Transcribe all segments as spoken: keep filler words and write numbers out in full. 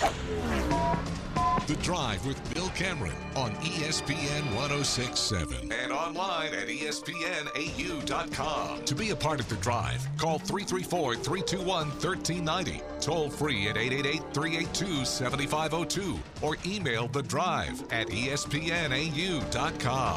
The Drive with Bill Cameron on E S P N one oh six point seven and online at E S P N A U dot com. To be a part of The Drive, call three three four, three two one, one three nine zero, toll free at eight eight eight, three eight two, seven five zero two, or email The Drive at E S P N A U dot com.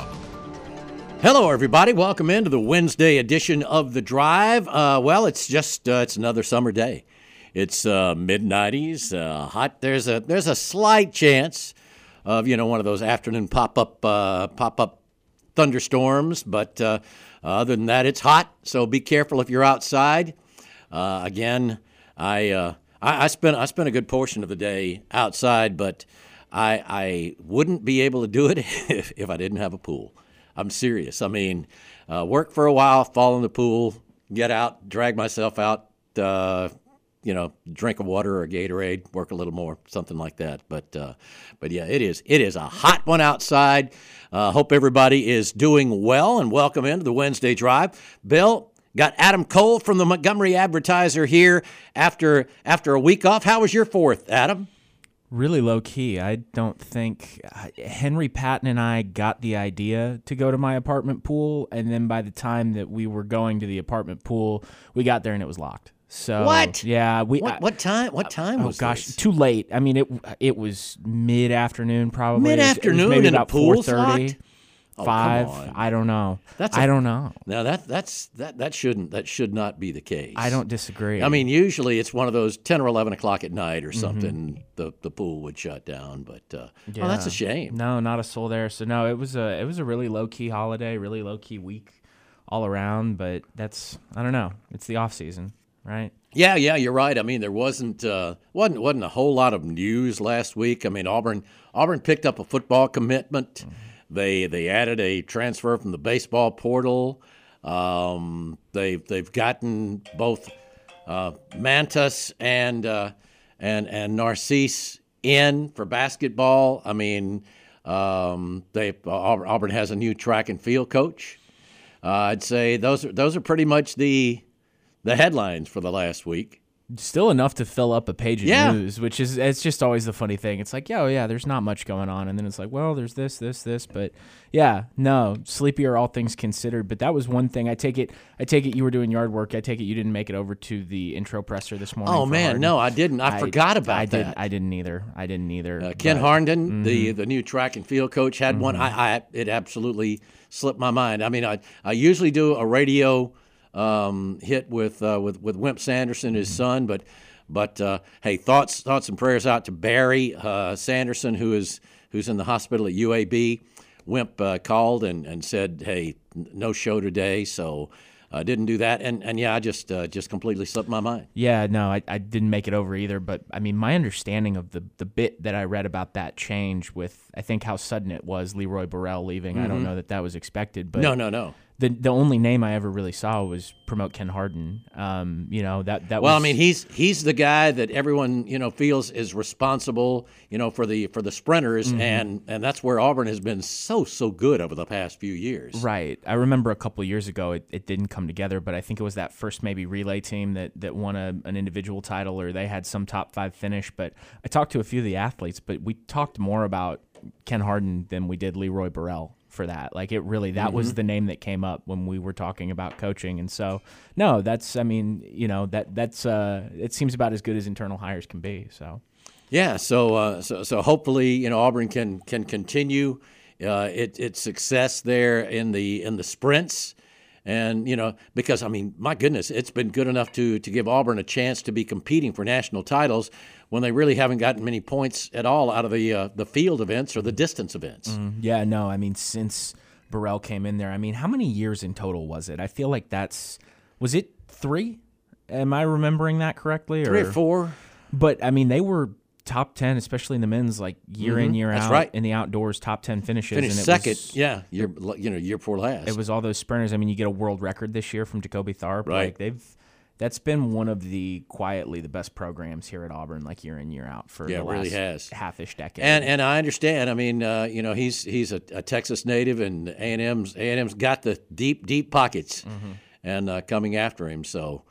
Hello, everybody. Welcome into the Wednesday edition of The Drive. Uh, well, it's just uh, it's another summer day. It's uh, mid nineties, uh, hot. There's a there's a slight chance of you know one of those afternoon pop up uh, pop up thunderstorms, but uh, other than that, it's hot. So be careful if you're outside. Uh, again, I, uh, I I spent I spent a good portion of the day outside, but I I wouldn't be able to do it if, if I didn't have a pool. I'm serious. I mean, uh, work for a while, fall in the pool, get out, drag myself out. Uh, you know, drink of water or a Gatorade, work a little more, something like that. But, uh, but yeah, it is it is a hot one outside. Uh, hope everybody is doing well, and welcome into the Wednesday Drive. Bill, got Adam Cole from the Montgomery Advertiser here after after a week off. How was your fourth, Adam? Really low key. I don't think Henry Patton and I got the idea to go to my apartment pool, and then by the time that we were going to the apartment pool, we got there and it was locked. So what? Yeah, we. What, what time? What time oh was gosh, this? Too late. I mean, it it was mid afternoon probably. Mid afternoon, maybe and about the pool's four thirty. Oh, Five. come on. I don't know. That's a, I don't know. Now that that's that that shouldn't that should not be the case. I don't disagree. I mean, usually it's one of those ten or eleven o'clock at night or something. Mm-hmm. The the pool would shut down, but uh, yeah. oh, that's a shame. No, not a soul there. So no, it was a it was a really low key holiday, really low key week all around. But that's I don't know. It's the off season, right? Yeah, yeah, you're right. I mean, there wasn't uh, wasn't wasn't a whole lot of news last week. I mean, Auburn Auburn picked up a football commitment. Mm-hmm. They they added a transfer from the baseball portal. Um, they've they've gotten both uh, Mantas and uh, and and Narcisse in for basketball. I mean, um, they Auburn has a new track and field coach. Uh, I'd say those are those are pretty much the the headlines for the last week. Still enough to fill up a page of yeah. news, which is it's just always the funny thing. It's like, yeah, oh, yeah, there's not much going on, and then it's like, well, there's this, this, this, but yeah, no, sleepier all things considered. But that was one thing. I take it, I take it, you were doing yard work. I take it you didn't make it over to the intro presser this morning. Oh man, Harden. no, I didn't. I, I forgot about I that. Did, I didn't either. I didn't either. Uh, Ken but, Harnden, mm-hmm. the the new track and field coach, had mm-hmm. one. I, I it absolutely slipped my mind. I mean, I I usually do a radio um, hit with uh, with with Wimp Sanderson, his mm-hmm. son, but. But uh, hey, thoughts, thoughts, and prayers out to Barry uh, Sanderson, who is who's in the hospital at U A B. Wimp uh, called and, and said, "Hey, n- no show today," so I uh, didn't do that. And and yeah, I just uh, just completely slipped my mind. Yeah, no, I, I didn't make it over either. But I mean, my understanding of the the bit that I read about that change with, I think how sudden it was, Leroy Burrell leaving. Mm-hmm. I don't know that that was expected. But no, no, no. The the only name I ever really saw was promote Ken Harden. Um, you know that that. Well, was, I mean, he's he's the guy that everyone you know feels is responsible, you know, for the for the sprinters, mm-hmm. and and that's where Auburn has been so so good over the past few years. Right. I remember a couple of years ago it, it didn't come together, but I think it was that first maybe relay team that that won a, an individual title, or they had some top five finish. But I talked to a few of the athletes, but we talked more about Ken Harden than we did Leroy Burrell. For that, like it really, that mm-hmm. was the name that came up when we were talking about coaching, and so no, that's, I mean, you know, that that's uh, it seems about as good as internal hires can be. So, yeah, so uh, so so hopefully, you know, Auburn can can continue uh, it, its success there in the in the sprints, and you know, because I mean, my goodness, it's been good enough to to give Auburn a chance to be competing for national titles when they really haven't gotten many points at all out of the uh, the field events or the distance events. Mm, yeah, no, I mean, since Burrell came in there, I mean, how many years in total was it? I feel like that's, was it three? Am I remembering that correctly? Three or, or four. But, I mean, they were top ten, especially in the men's, like year mm-hmm. in, year that's out. Right. In the outdoors, top ten finishes. Finished and it second, was, yeah, year, you know, year before last. It was all those sprinters. I mean, you get a world record this year from Jacoby Tharp. Right. Like, they've, that's been one of the quietly the best programs here at Auburn, like year in, year out for yeah, the last really has. half-ish decade. And and I understand. I mean, uh, you know, he's he's a, a Texas native, and A and M's A and M's got the deep deep pockets, mm-hmm. and uh, coming after him. So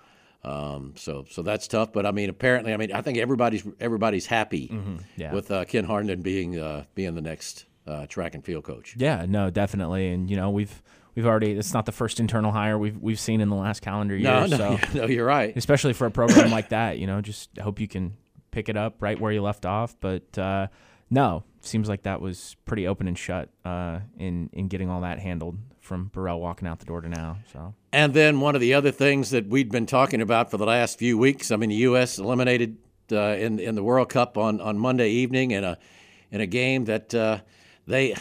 Um, so so that's tough. But I mean, apparently, I mean, I think everybody's everybody's happy Mm-hmm. Yeah. with uh, Ken Harnden being uh, being the next uh, track and field coach. Yeah, no, definitely. And you know, we've we've already it's not the first internal hire we've we've seen in the last calendar year. No, no, so no, you're right. especially for a program like that, you know, just hope you can pick it up right where you left off. But uh, no, seems like that was pretty open and shut uh, in in getting all that handled from Burrell walking out the door to now. So. And then one of the other things that we'd been talking about for the last few weeks, I mean, the U S eliminated uh, in in the World Cup on, on Monday evening in a in a game that uh, they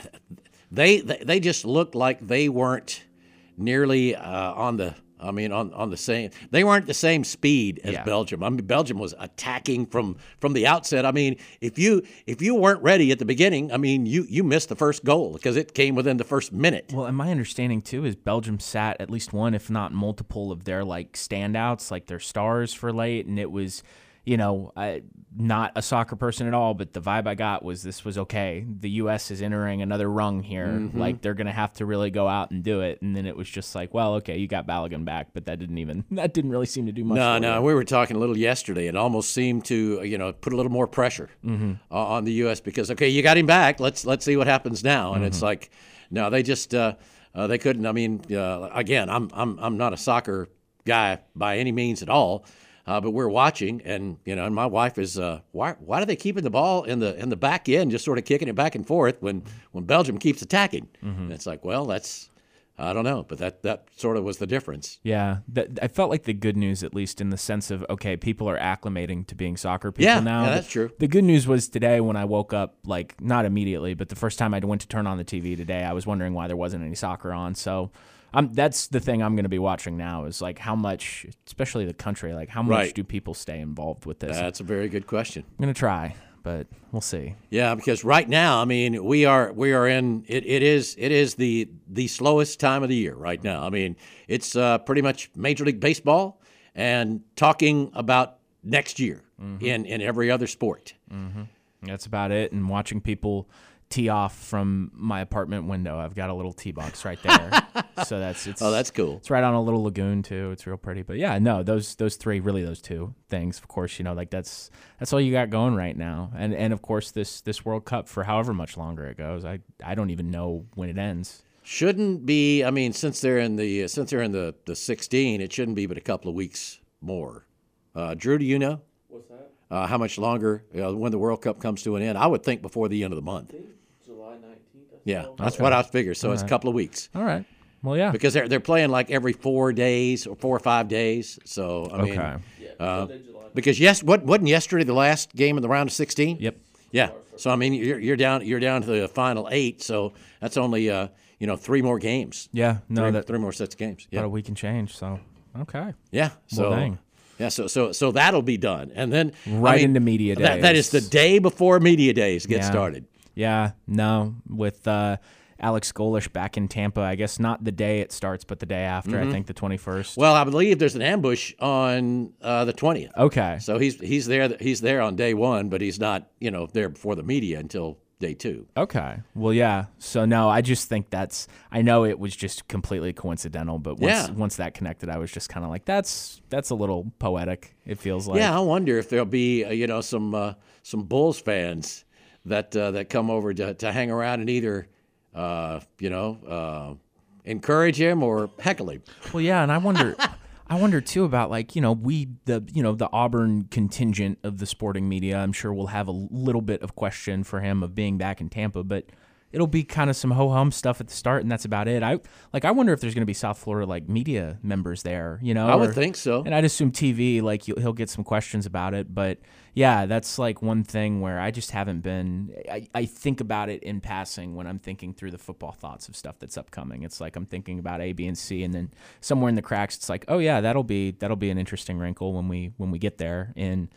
they they just looked like they weren't nearly uh, on the. I mean, on, on the same, they weren't the same speed as Yeah. Belgium. I mean, Belgium was attacking from, from the outset. I mean, if you if you weren't ready at the beginning, I mean, you, you missed the first goal because it came within the first minute. Well, and my understanding too is Belgium sat at least one, if not multiple, of their like standouts, like their stars for late, and it was, you know, I, not a soccer person at all, but the vibe I got was this was okay. The U S is entering another rung here. Mm-hmm. Like they're gonna have to really go out and do it. And then it was just like, well, okay, you got Balogun back, but that didn't even that didn't really seem to do much. No, for no, you. we were talking a little yesterday. It almost seemed to, you know, put a little more pressure Mm-hmm. uh, on the U S because okay, you got him back. Let's let's see what happens now. And Mm-hmm. it's like, no, they just uh, uh, they couldn't. I mean, uh, again, I'm I'm I'm not a soccer guy by any means at all. Uh, but we're watching, and you know, and my wife is, uh, why why are they keeping the ball in the in the back end, just sort of kicking it back and forth when, when Belgium keeps attacking? Mm-hmm. And it's like, well, that's I don't know, but that, that sort of was the difference. Yeah, that, I felt like the good news, at least in the sense of, okay, people are acclimating to being soccer people Yeah, now. yeah, that's the, true. The good news was today when I woke up, like not immediately, but the first time I went to turn on the T V today, I was wondering why there wasn't any soccer on. So I'm, that's the thing I'm going to be watching now is like how much, especially the country, like how much Right. do people stay involved with this? That's a very good question. I'm going to try, but we'll see. Yeah, because right now, I mean, we are we are in it. It is it is the the slowest time of the year right now. I mean, it's uh, pretty much Major League Baseball and talking about next year Mm-hmm. in in every other sport. That's about it. And watching people tee off from my apartment window. I've got a little tee box right there. So that's it's Oh, that's cool. It's right on a little lagoon too. It's real pretty. But yeah, no, those those three, really those two things. Of course, you know, like that's that's all you got going right now. And and of course this this World Cup for however much longer it goes. I I don't even know when it ends. Shouldn't be. I mean, since they're in the since they're in the, the sixteen, it shouldn't be but a couple of weeks more. Uh, Drew, do you know? What's that? Uh, how much longer uh, when the World Cup comes to an end? I would think before the end of the month. I think July nineteenth. I Yeah, saw. that's what I figured. So it's a right. couple of weeks All right. Well, yeah. because they're they're playing like every four days or four or five days. So I mean, Okay. Yeah, uh, Sunday, July because yes, what wasn't yesterday the last game in the round of sixteen? Yep. Yeah. So I mean, you're you're down you're down to the final eight. So that's only uh you know three more games. Yeah. No, three, that three more sets of games. about Yeah. a week and change. So okay. Yeah. So Well, dang. yeah. So so so that'll be done, and then I Right mean, into media That, that is the days. day before media days get Yeah. started. Yeah, no, with uh, Alex Golish back in Tampa. I guess not the day it starts, but the day after. I think the twenty-first. Well, I believe there's an ambush on uh, the twentieth. Okay. So he's he's there he's there on day one, but he's not you know there before the media until day two. Okay. Well, yeah. So no, I just think that's. I know it was just completely coincidental, but once Yeah. once that connected, I was just kind of like, that's that's a little poetic. It feels like. Yeah, I wonder if there'll be uh, you know some uh, some Bulls fans that uh, that come over to, to hang around and either uh, you know uh, encourage him or heckle him. Well, yeah, and I wonder. I wonder too about like you know we the you know the Auburn contingent of the sporting media. I'm sure we'll have a little bit of question for him of being back in Tampa, but it'll be kind of some ho hum stuff at the start, and that's about it. I like I wonder if there's going to be South Florida like media members there. You know, I would or- think so. And I'd assume T V like you'll- he'll get some questions about it, but yeah, that's like one thing where I just haven't been. I, I think about it in passing when I'm thinking through the football thoughts of stuff that's upcoming. It's like I'm thinking about A, B, and C, and then somewhere in the cracks, it's like, oh yeah, that'll be that'll be an interesting wrinkle when we when we get there in.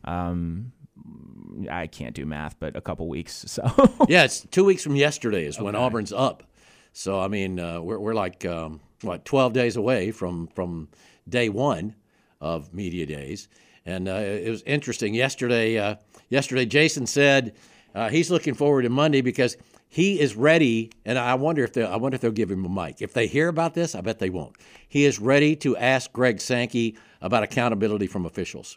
Um, I can't do math, but a couple weeks. So Yeah, it's two weeks from yesterday is when Auburn's up. So I mean, uh, we're we're like um, what twelve days away from from day one of media days, and uh, it was interesting yesterday. Uh, yesterday, Jason said uh, he's looking forward to Monday because he is ready, and I wonder if they I wonder if they'll give him a mic. If they hear about this, I bet they won't. He is ready to ask Greg Sankey about accountability from officials,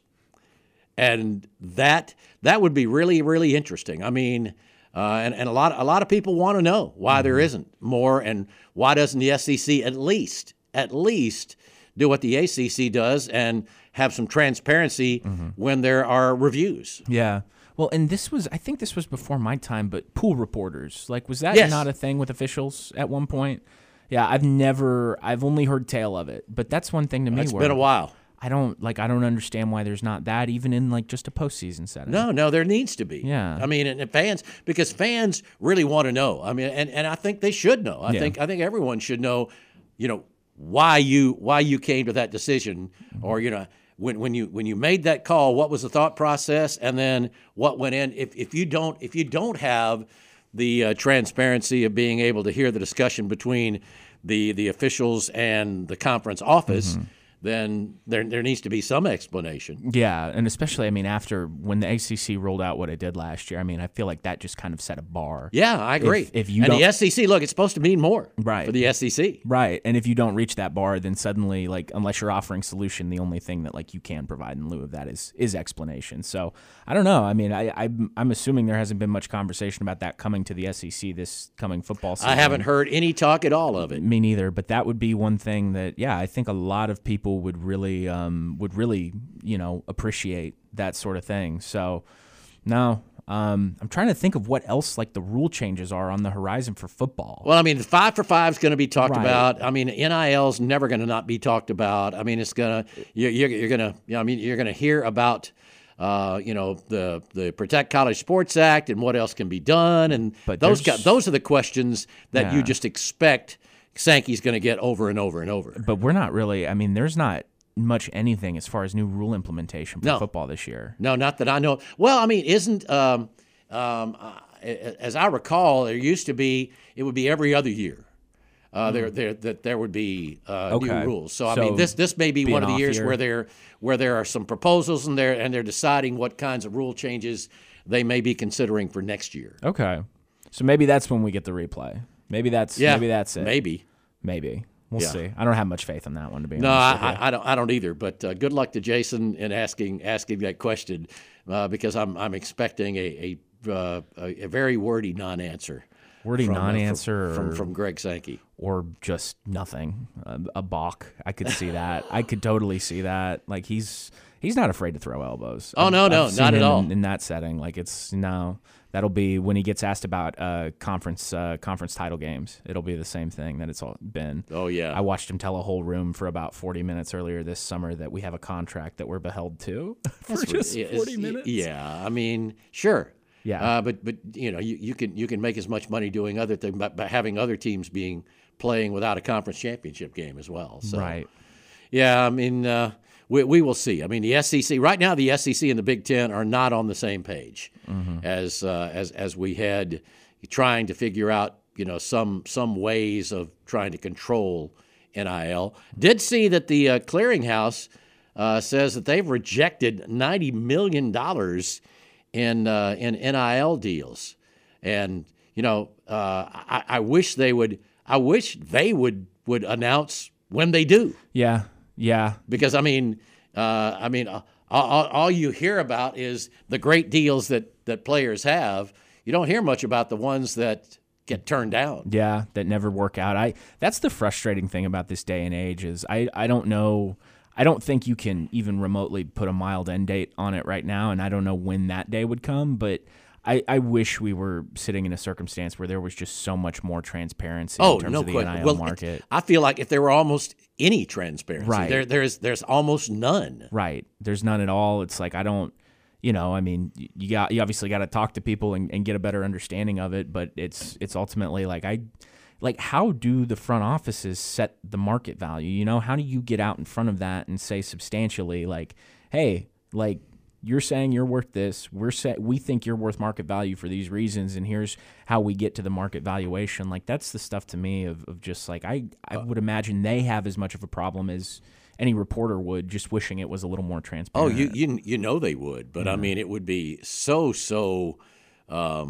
and that that would be really really interesting. I mean, uh, and and a lot a lot of people want to know why mm-hmm. there isn't more, and why doesn't the S E C at least at least do what the A C C does and have some transparency mm-hmm. when there are reviews. Yeah. Well, and this was, I think this was before my time, but pool reporters, like, was that yes. not a thing with officials at one point? Yeah, I've never, I've only heard tale of it, but that's one thing to me. It's where been a while. I don't, like, I don't understand why there's not that, even in, like, just a postseason setting. No, no, there needs to be. Yeah. I mean, and, and fans, because fans really want to know. I mean, and, and I think they should know. I yeah. think, I think everyone should know, you know, why you, why you came to that decision, mm-hmm. or, you know, When when you when you made that call, what was the thought process, and then what went in? If if you don't if you don't have the uh, transparency of being able to hear the discussion between the the officials and the conference office, mm-hmm. then there there needs to be some explanation. Yeah, and especially, I mean, after when the A C C rolled out what it did last year, I mean, I feel like that just kind of set a bar. Yeah, I agree. If, if you and don't, the S E C, look, it's supposed to mean more right. for the S E C. Right, and if you don't reach that bar, then suddenly, like, unless you're offering solution, the only thing that, like, you can provide in lieu of that is is explanation. So, I don't know. I mean, I, I, I'm assuming there hasn't been much conversation about that coming to the S E C this coming football season. I haven't heard any talk at all of it. Me neither, but that would be one thing that, yeah, I think a lot of people would really um, would really, you know, appreciate that sort of thing. So, no, um, I'm trying to think of what else, like, the rule changes are on the horizon for football. Well, I mean, five for five is going to be talked right. about. I mean, N I L is never going to not be talked about. I mean, it's going to you're, you're, you're going to, you know, I mean, you're going to hear about, uh, you know, the the Protect College Sports Act and what else can be done, and but those got, those are the questions that yeah. you just expect Sankey's going to get over and over and over. But we're not really. I mean, there's not much anything as far as new rule implementation for no. football this year. No, not that I know. Well, I mean, isn't um, um, uh, as I recall, there used to be it would be every other year. Uh, mm. There, there, that there would be uh, okay. new rules. So, I so mean, this this may be, be one of the years year. where there where there are some proposals and they're and they're deciding what kinds of rule changes they may be considering for next year. Okay, so maybe that's when we get the replay. Maybe that's yeah, maybe that's it. Maybe, maybe. We'll yeah. see. I don't have much faith in that one, to be no, honest. No, I, I, I don't. I don't either. But uh, good luck to Jason in asking asking that question, uh, because I'm I'm expecting a a, uh, a, a very wordy non-answer. Wordy from, non-answer, uh, from, or, from from Greg Sankey, or just nothing. A, a balk. I could see that. I could totally see that. Like he's he's not afraid to throw elbows. Oh I've, no, no, I've seen not at him all in, in that setting. Like it's no. That'll be when he gets asked about uh, conference uh, conference title games. It'll be the same thing that it's all been. Oh, yeah. I watched him tell a whole room for about forty minutes earlier this summer that we have a contract that we're beheld to for That's just what, forty minutes. Yeah, I mean, sure. Yeah. Uh, but, but you know, you, you can you can make as much money doing other things by, by having other teams being playing without a conference championship game as well. So, right. Yeah, I mean, uh, we, we will see. I mean, the S E C right now, the S E C and the Big Ten are not on the same page mm-hmm. as uh, as as we had trying to figure out, you know, some some ways of trying to control N I L. Did see that the uh, clearinghouse uh, says that they've rejected ninety million dollars in uh, in N I L deals, and you know, uh, I, I wish they would. I wish they would would announce when they do. Yeah. Yeah, because I mean, uh, I mean, uh, all, all you hear about is the great deals that, that players have. You don't hear much about the ones that get turned down. Yeah, that never work out. I that's the frustrating thing about this day and age is I, I don't know. I don't think you can even remotely put a mild end date on it right now, and I don't know when that day would come, but I, I wish we were sitting in a circumstance where there was just so much more transparency oh, in terms no of the question. N I L well, market. I feel like if there were almost any transparency, right. there there's there's almost none. Right. There's none at all. It's like I don't, you know, I mean, you got you obviously got to talk to people and, and get a better understanding of it, but it's it's ultimately like I like how do the front offices set the market value? You know, how do you get out in front of that and say substantially like, hey, like you're saying you're worth this. We're say, we think you're worth market value for these reasons, and here's how we get to the market valuation. Like that's the stuff to me of, of just like I, I would imagine they have as much of a problem as any reporter would, just wishing it was a little more transparent. Oh, you you, you know they would, but yeah. I mean it would be so so um,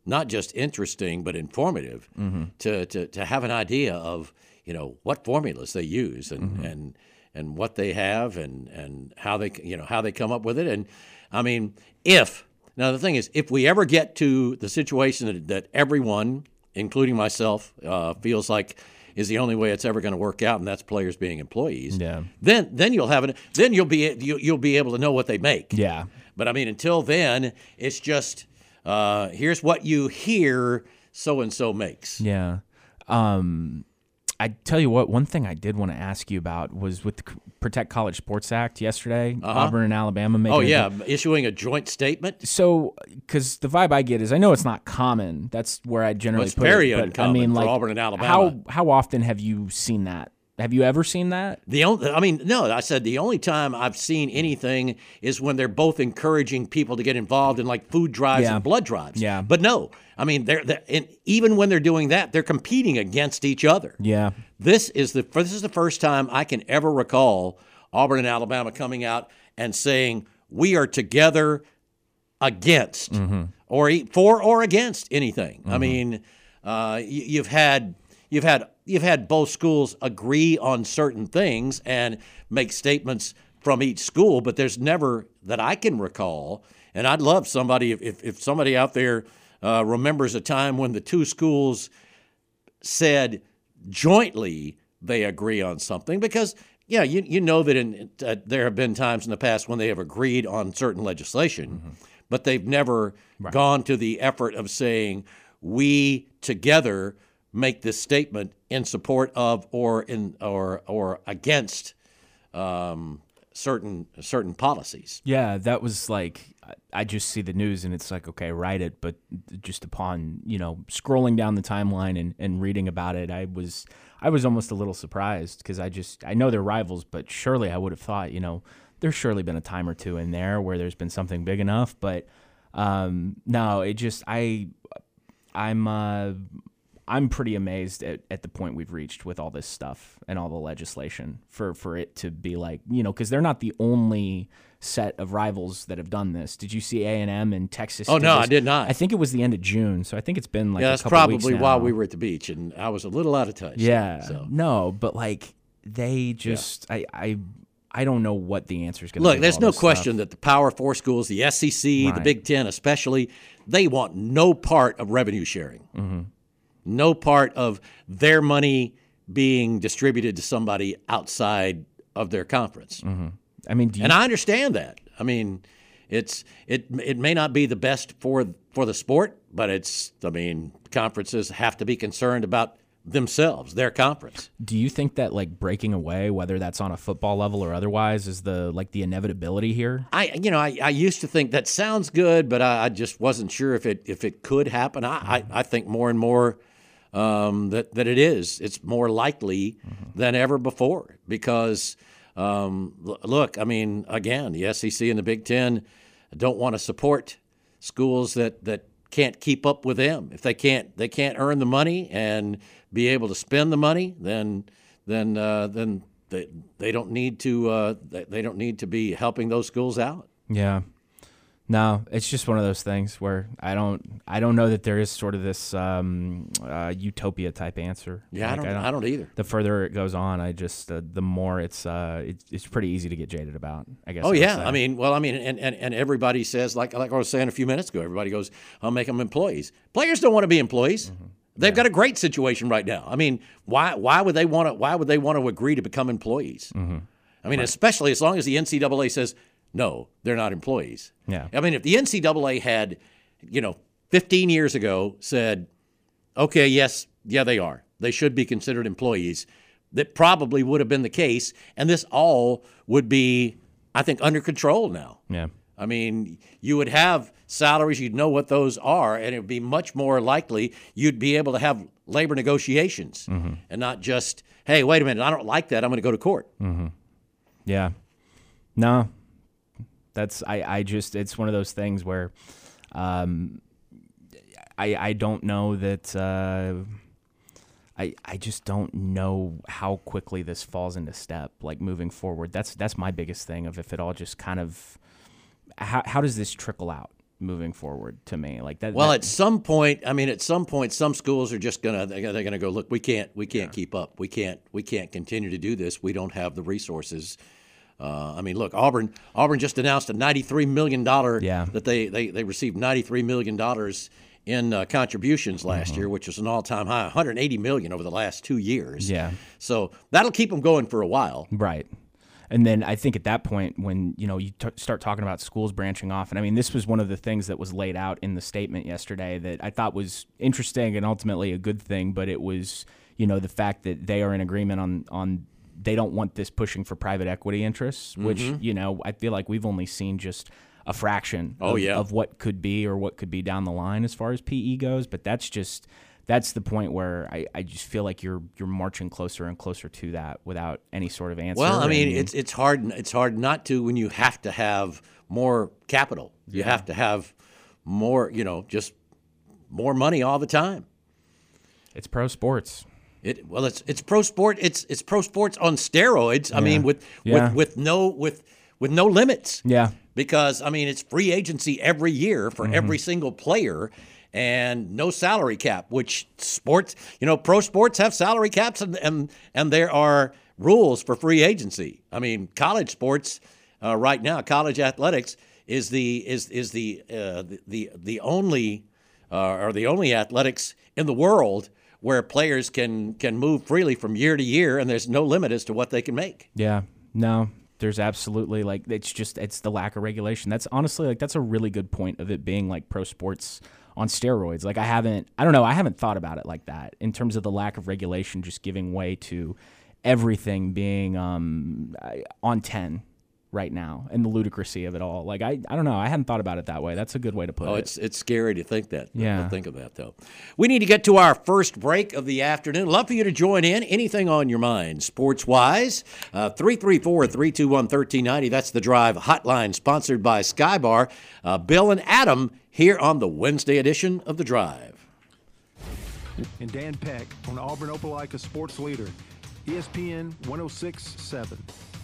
not just interesting but informative mm-hmm. to, to to have an idea of you know what formulas they use and mm-hmm. and and what they have and and how they you know how they come up with it. And I mean, if now the thing is, if we ever get to the situation that, that everyone, including myself, uh, feels like is the only way it's ever going to work out, and that's players being employees. Yeah. Then then you'll have it. Then you'll be you, you'll be able to know what they make. Yeah. But I mean, until then, it's just uh, here's what you hear so and so makes. Yeah. Um, I tell you what, one thing I did want to ask you about was with the Protect College Sports Act yesterday, uh-huh. Auburn and Alabama making. Oh yeah, a, issuing a joint statement. So, because the vibe I get is, I know it's not common. That's where I generally well, it's put very it. But uncommon I mean, for like, Auburn and Alabama. How how often have you seen that? Have you ever seen that? The only, I mean, no. I said the only time I've seen anything is when they're both encouraging people to get involved in like food drives yeah. and blood drives. Yeah. But no, I mean, they're, they're and even when they're doing that, they're competing against each other. Yeah. This is the this is the first time I can ever recall Auburn and Alabama coming out and saying we are together against mm-hmm. or for or against anything. Mm-hmm. I mean, uh, you, you've had you've had. You've had both schools agree on certain things and make statements from each school, but there's never, that I can recall, and I'd love somebody, if, if somebody out there uh, remembers a time when the two schools said jointly they agree on something, because, yeah, you, you know that in, uh, there have been times in the past when they have agreed on certain legislation, mm-hmm. but they've never right. gone to the effort of saying, we together make this statement in support of or in or or against um, certain certain policies. Yeah, that was like, I just see the news and it's like, okay, write it. But just upon you know scrolling down the timeline and, and reading about it, I was I was almost a little surprised because I just I know they're rivals, but surely I would have thought you know there's surely been a time or two in there where there's been something big enough. But um, no, it just I I'm. Uh, I'm pretty amazed at, at the point we've reached with all this stuff and all the legislation for, for it to be like, you know, because they're not the only set of rivals that have done this. Did you see A and M and Texas? Oh, no, this? I did not. I think it was the end of June, so I think it's been like yeah, a that's couple probably weeks now. while we were at the beach, and I was a little out of touch. Yeah, so. no, but like they just, yeah. I, I I don't know what the answer is going to be. Look, there's no question stuff. that the Power Four schools, the S E C, right. the Big Ten especially, they want no part of revenue sharing. Mm-hmm. No part of their money being distributed to somebody outside of their conference. Mm-hmm. I mean, do you... and I understand that. I mean, it's it it may not be the best for for the sport, but it's. I mean, conferences have to be concerned about themselves, their conference. Do you think that like breaking away, whether that's on a football level or otherwise, is the like the inevitability here? I you know I, I used to think that sounds good, but I, I just wasn't sure if it if it could happen. I mm-hmm. I, I think more and more. Um, that, that it is. It's more likely mm-hmm. than ever before because, um, l- look, I mean, again, the S E C and the Big Ten don't want to support schools that, that can't keep up with them. If they can't they can't earn the money and be able to spend the money, then then uh, then they they don't need to uh, they don't need to be helping those schools out. Yeah. No, it's just one of those things where I don't, I don't know that there is sort of this um, uh, utopia type answer. Yeah, like, I, don't, I don't. I don't either. The further it goes on, I just uh, the more it's, uh, it's it's pretty easy to get jaded about. I guess. Oh I yeah, I mean, well, I mean, and, and, and everybody says like like I was saying a few minutes ago. Everybody goes, "I'll make them employees." Players don't want to be employees. Mm-hmm. They've yeah. got a great situation right now. I mean, why why would they want to why would they want to agree to become employees? Mm-hmm. I mean, right. especially as long as the N C double A says. No, they're not employees. Yeah. I mean, if the N C double A had, you know, fifteen years ago said, okay, yes, yeah, they are. They should be considered employees, that probably would have been the case. And this all would be, I think, under control now. Yeah. I mean, you would have salaries, you'd know what those are, and it would be much more likely you'd be able to have labor negotiations mm-hmm. and not just, hey, wait a minute, I don't like that, I'm going to go to court. Mm-hmm. Yeah. No. That's I, I just it's one of those things where um, I I don't know that uh, I I just don't know how quickly this falls into step like moving forward. That's that's my biggest thing of if it all just kind of how how does this trickle out? moving forward to me. Like that. Well, that, at some point, I mean, at some point, some schools are just gonna they're gonna go, look, we can't we can't yeah. keep up. We can't we can't continue to do this. We don't have the resources. Uh, I mean, look, Auburn Auburn just announced a ninety-three million dollars yeah. that they, they, they received ninety-three million dollars in uh, contributions last mm-hmm. year, which was an all-time high, one hundred eighty million dollars over the last two years. Yeah. So that'll keep them going for a while. Right. And then I think at that point when, you know, you t- start talking about schools branching off, and I mean, this was one of the things that was laid out in the statement yesterday that I thought was interesting and ultimately a good thing, but it was, you know, the fact that they are in agreement on, on they don't want this pushing for private equity interests, which, mm-hmm. you know, I feel like we've only seen just a fraction oh, of, yeah. of what could be or what could be down the line as far as P E goes, but that's just that's the point where I, I just feel like you're you're marching closer and closer to that without any sort of answer. Well, I mean, and, it's it's hard it's hard not to when you have to have more capital. You yeah. have to have more, you know, just more money all the time. It's pro sports. It well, it's it's pro sport. It's it's pro sports on steroids. I yeah. mean, with yeah. with with no with with no limits. Yeah. Because I mean, it's free agency every year for mm-hmm. every single player. And no salary cap, which sports, you know, pro sports have salary caps, and and, and there are rules for free agency. I mean, college sports uh, right now, college athletics is the is is the uh, the, the the only uh, or the only athletics in the world where players can can move freely from year to year, and there's no limit as to what they can make. Yeah, no. There's absolutely like it's just it's the lack of regulation. That's honestly like that's a really good point of it being like pro sports on steroids. Like I haven't, I don't know, I haven't thought about it like that in terms of the lack of regulation just giving way to everything being um, on ten right now and the ludicrousy of it all. Like I, I don't know, I hadn't thought about it that way. That's a good way to put oh, it. it's it's scary to think that. Yeah. To think of that though. We need to get to our first break of the afternoon. Love for you to join in. Anything on your mind, sports wise. Uh, three three four, three two one, one three nine zero. That's the Drive hotline, sponsored by Skybar. Uh, Bill and Adam here on the Wednesday edition of The Drive. And Dan Peck on Auburn Opelika Sports Leader, E S P N one oh six point seven.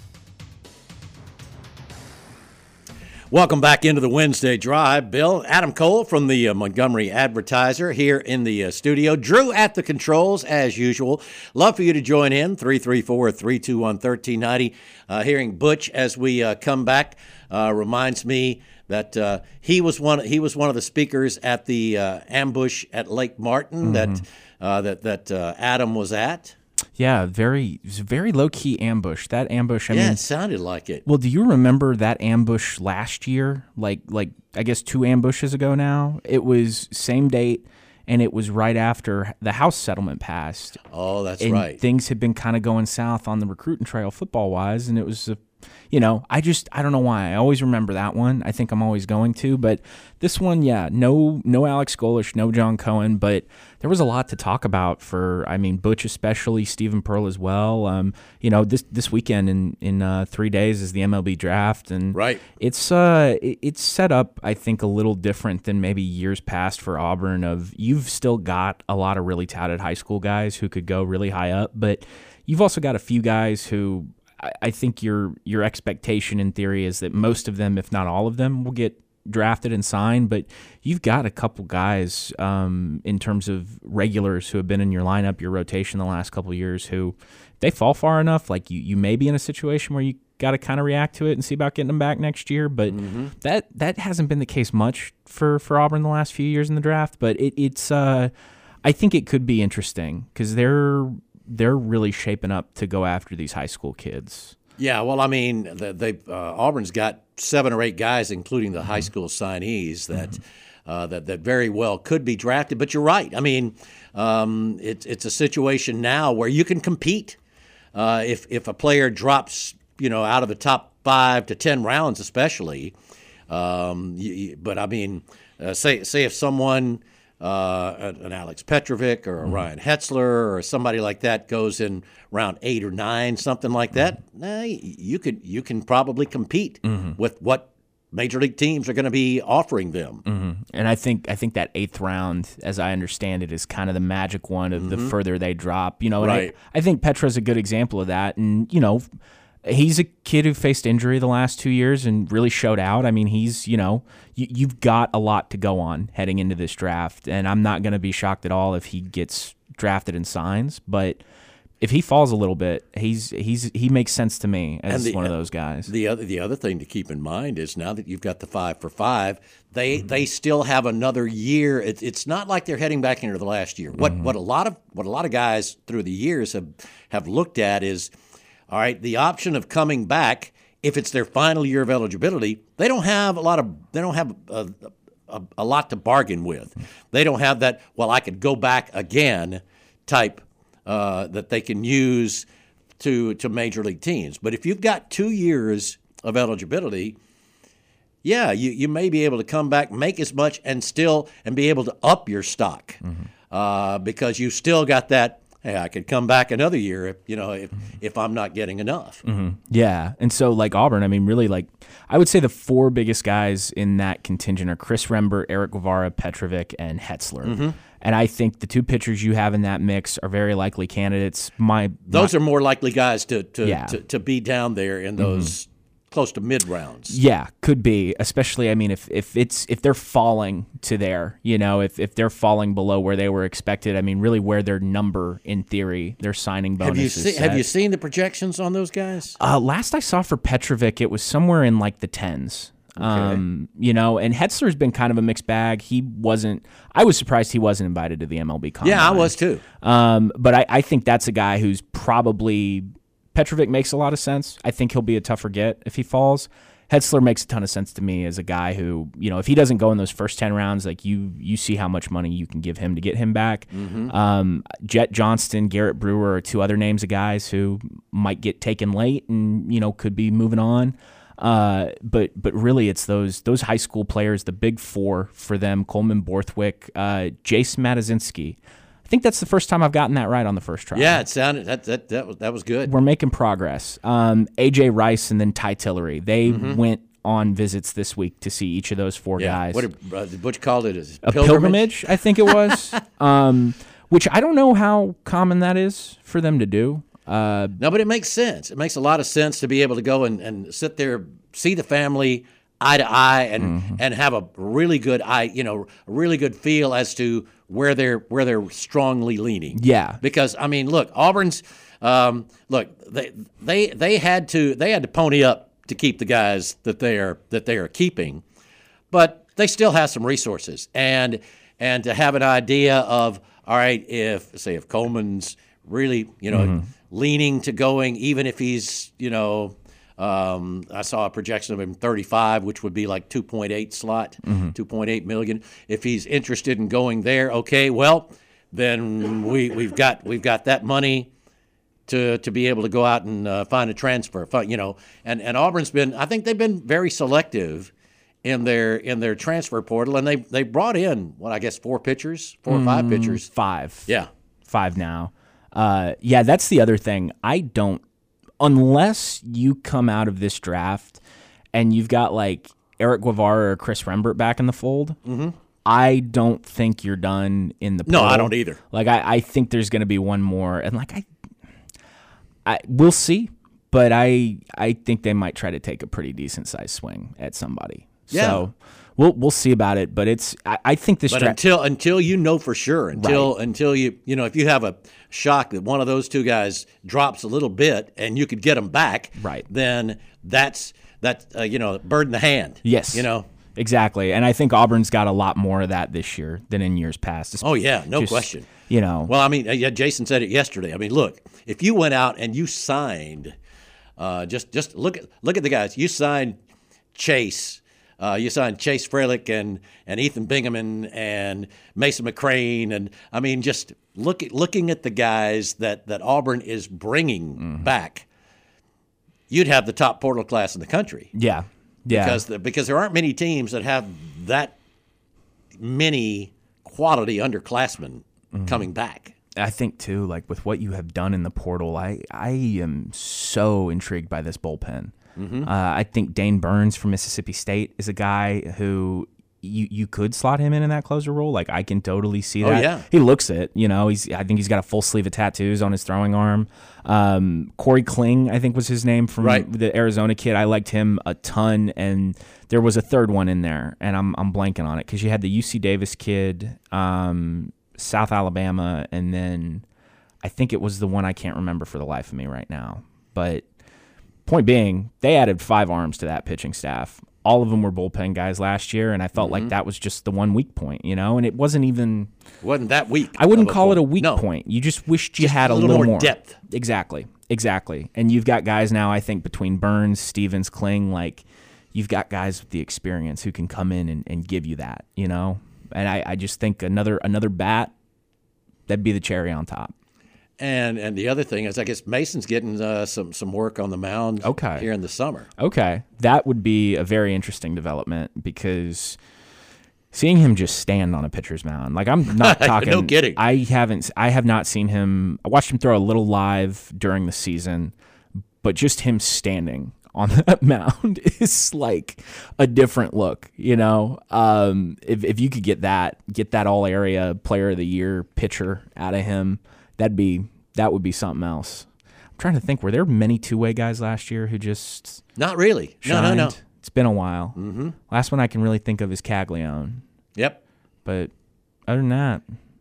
Welcome back into the Wednesday Drive. Bill, Adam Cole from the uh, Montgomery Advertiser here in the uh, studio. Drew at the controls, as usual. Love for you to join in, three three four, three two one, one three nine zero. Uh, hearing Butch as we uh, come back uh, reminds me that uh, he was one he was one of the speakers at the uh, ambush at Lake Martin mm-hmm. that uh, that that uh, Adam was at. Yeah, very it was a very low key ambush. That ambush, I yeah, mean, it sounded like it. Well, do you remember that ambush last year? Like like I guess two ambushes ago now. It was same date, and it was right after the House settlement passed. Oh, that's and right. Things had been kind of going south on the recruiting trail football wise, and it was a You know, I just, I don't know why. I always remember that one. I think I'm always going to. But this one, yeah, no no Alex Golesh, no John Cohen. But there was a lot to talk about for, I mean, Butch especially, Stephen Pearl as well. Um, you know, this this weekend in, in uh, three days is the M L B draft. And right. it's, uh, it's set up, I think, a little different than maybe years past for Auburn of you've still got a lot of really touted high school guys who could go really high up. But you've also got a few guys who I think your your expectation in theory is that most of them, if not all of them, will get drafted and signed. But you've got a couple guys um, in terms of regulars who have been in your lineup, your rotation the last couple of years who, if they fall far enough, like you, you may be in a situation where you got to kind of react to it and see about getting them back next year. But mm-hmm. that that hasn't been the case much for, for Auburn the last few years in the draft. But it, it's uh, I think it could be interesting because they're – they're really shaping up to go after these high school kids. Yeah, well, I mean, they uh, Auburn's got seven or eight guys, including the mm-hmm. high school signees, that, mm-hmm. uh, that that very well could be drafted. But you're right. I mean, um, it's it's a situation now where you can compete. Uh, if if a player drops, you know, out of the top five to ten rounds, especially. Um, you, you, but I mean, uh, say say if someone. Uh, an Alex Petrovic or a mm-hmm. Ryan Hetzler or somebody like that goes in round eight or nine, something like that, mm-hmm. eh, you could you can probably compete mm-hmm. with what major league teams are going to be offering them. Mm-hmm. And I think I think that eighth round, as I understand it, is kind of the magic one of mm-hmm. the further they drop. You know, and right. I, I think Petra's a good example of that. And you know, He's a kid who faced injury the last two years and really showed out. I mean, he's, you know, you, you've got a lot to go on heading into this draft, and I'm not going to be shocked at all if he gets drafted and signs. But if he falls a little bit, he's he's he makes sense to me as the, one of those guys. The other the other thing to keep in mind is now that you've got the five for five, they mm-hmm. they still have another year. It, it's not like they're heading back into the last year. What mm-hmm. what a lot of what a lot of guys through the years have have looked at is, all right, the option of coming back if it's their final year of eligibility. They don't have a lot of they don't have a, a, a lot to bargain with. They don't have that, well, I could go back again type uh, that they can use to to major league teams. But if you've got two years of eligibility, yeah, you, you may be able to come back, make as much, and still and be able to up your stock mm-hmm. uh, because you still got that. Hey, I could come back another year, if, you know, if if I'm not getting enough. Mm-hmm. Yeah, and so like Auburn, I mean, really, like I would say the four biggest guys in that contingent are Chris Rembert, Eric Guevara, Petrovic, and Hetzler. Mm-hmm. And I think the two pitchers you have in that mix are very likely candidates. My those my, are more likely guys to to, yeah. to to be down there in those. Mm-hmm. Close to mid rounds. Yeah, could be. Especially, I mean, if, if it's if they're falling to there, you know, if, if they're falling below where they were expected, I mean, really where their number in theory, their signing bonus have you is see, set. Have you seen the projections on those guys? Uh, last I saw for Petrovic, it was somewhere in like the tens. Okay. Um, you know, and Hetzler's been kind of a mixed bag. He wasn't. I was surprised he wasn't invited to the M L B Combine. Yeah, I was too. Um, but I, I think that's a guy who's probably. Petrovic makes a lot of sense. I think he'll be a tougher get if he falls. Hetzler makes a ton of sense to me as a guy who, you know, if he doesn't go in those first ten rounds, like you you see how much money you can give him to get him back. Mm-hmm. Um, Jet Johnston, Garrett Brewer are two other names of guys who might get taken late and, you know, could be moving on. Uh, but but really it's those those high school players, the big four for them, Coleman Borthwick, uh, Jace Matazinski. I think that's the first time I've gotten that right on the first try. Yeah, it sounded that that that was, that was good. We're making progress. Um, A J Rice and then Ty Tillery. They mm-hmm. went on visits this week to see each of those four yeah. guys. What did uh, Butch called it? As a pilgrimage? pilgrimage, I think it was. um, which I don't know how common that is for them to do. Uh, no, but it makes sense. It makes a lot of sense to be able to go and, and sit there, see the family eye to eye, and mm-hmm. and have a really good eye, you know, a really good feel as to where they're where they're strongly leaning. Yeah, because I mean, look, Auburn's um, look they they they had to they had to pony up to keep the guys that they are that they are keeping, but they still have some resources, and and to have an idea of, all right, if say if Coleman's really, you know, mm-hmm. leaning to going, even if he's, you know. Um, I saw a projection of him thirty-five, which would be like two point eight slot, mm-hmm. two point eight million. If he's interested in going there, okay, well, then we we've got we've got that money to to be able to go out and uh, find a transfer. You know, and and Auburn's been, I think they've been very selective in their in their transfer portal, and they they brought in what I guess four pitchers, four mm, or five pitchers, five, yeah, five now. Uh, yeah, that's the other thing. I don't. Unless you come out of this draft and you've got like Eric Guevara or Chris Rembert back in the fold, mm-hmm. I don't think you're done in the portal. No, I don't either. Like I, I think there's going to be one more, and like I, I we'll see, but I I think they might try to take a pretty decent sized swing at somebody. Yeah. So we'll we'll see about it, but it's I, I think this. But dra- until until you know for sure, until right. until you you know if you have a shock that one of those two guys drops a little bit and you could get them back, right? Then that's that uh, you know bird in the hand. Yes, you know exactly, and I think Auburn's got a lot more of that this year than in years past. Oh yeah, no Just, question. You know, well, I mean, yeah, Jason said it yesterday. I mean, look, if you went out and you signed, uh, just just look at look at the guys. You signed Chase. Uh, you signed Chase Frelick and, and Ethan Bingaman and Mason McCrane, and I mean, just look at, looking at the guys that, that Auburn is bringing mm-hmm. back, you'd have the top portal class in the country. Yeah, yeah. Because the, because there aren't many teams that have that many quality underclassmen mm-hmm. coming back. I think too, like with what you have done in the portal, I I am so intrigued by this bullpen. Mm-hmm. Uh, I think Dane Burns from Mississippi State is a guy who you you could slot him in in that closer role. Like I can totally see Oh, that. yeah. He looks it. You know, he's I think he's got a full sleeve of tattoos on his throwing arm. Um, Corey Kling, I think was his name from Right. the Arizona kid. I liked him a ton, and there was a third one in there, and I'm I'm blanking on it because you had the U C Davis kid, um, South Alabama, and then I think it was the one I can't remember for the life of me right now. But point being, they added five arms to that pitching staff. All of them were bullpen guys last year, and I felt like that was just the one weak point, you know? And it wasn't even It wasn't that weak. I wouldn't of call point. it a weak No. point. You just wished you Just had a a little little, more more depth. Exactly. Exactly. And you've got guys now, I think, between Burns, Stevens, Kling, like you've got guys with the experience who can come in and, and give you that, you know? And I, I just think another another bat, that'd be the cherry on top. And and the other thing is, I guess Mason's getting uh, some some work on the mound Okay. here in the summer. Okay. That would be a very interesting development because seeing him just stand on a pitcher's mound, like I'm not talking. No kidding. I haven't. I have not seen him. I watched him throw a little live during the season, but just him standing on that mound is like a different look. You know, um, if if you could get that, get that all area player of the year pitcher out of him, that'd be that would be something else. I'm trying to think. Were there many two way guys last year who just Not really. No, shined? no, no. It's been a while. Mm-hmm. Last one I can really think of is Caglione. Yep. But other than that,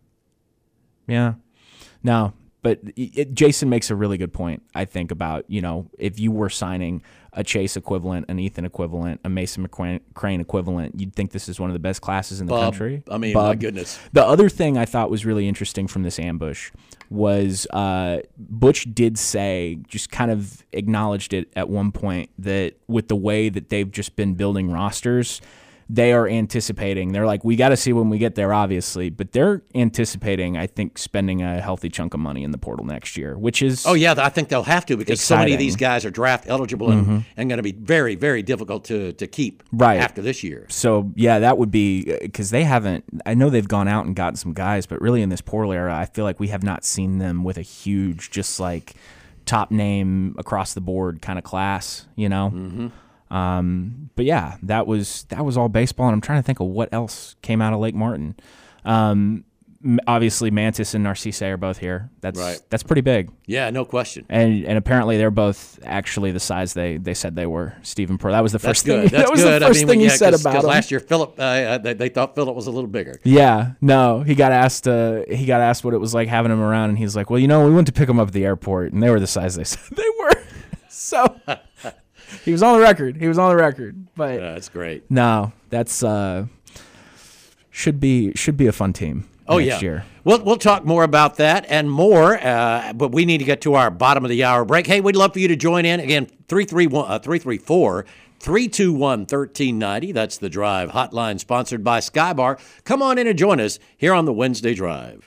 yeah. No, but it, it- Jason makes a really good point, I think, about, you know, if you were signing a Chase equivalent, an Ethan equivalent, a Mason McCrane equivalent, you'd think this is one of the best classes in the Bub. country. I mean, Bub. my goodness. The other thing I thought was really interesting from this ambush was uh, Butch did say, just kind of acknowledged it at one point, that with the way that they've just been building rosters, they are anticipating, they're like, we got to see when we get there, obviously, but they're anticipating, I think, spending a healthy chunk of money in the portal next year, which is Oh, yeah, I think they'll have to because so many of Exciting. these guys are draft eligible and, and going to be very, very difficult to, to keep Right. after this year. So, yeah, that would be because they haven't. I know they've gone out and gotten some guys, but really in this portal era, I feel like we have not seen them with a huge, just like top name across the board kind of class, you know? Mm-hmm. Um, but yeah, that was that was all baseball, and I'm trying to think of what else came out of Lake Martin. Um, m- obviously, Mantis and Narcisse are both here. That's Right. that's pretty big. Yeah, no question. And and apparently they're both actually the size they, they said they were. Stephen Pearl. That was the That's first good. thing. That's that was good. the first I mean, thing yeah, you said cause, about 'cause him. last year, Philip, uh, uh, they, they thought Philip was a little bigger. Yeah, no, he got asked. Uh, he got asked what it was like having him around, and he's like, "Well, you know, we went to pick him up at the airport, and they were the size they said they were." So he was on the record. He was on the record. But Yeah, that's great. no, that's uh, should be should be a fun team. Oh, next yeah. year. We'll, we'll talk more about that and more, uh, but we need to get to our bottom of the hour break. Hey, we'd love for you to join in. Again, three three one, uh, three three four, three two one, one three nine zero. That's the Drive hotline sponsored by Skybar. Come on in and join us here on the Wednesday Drive.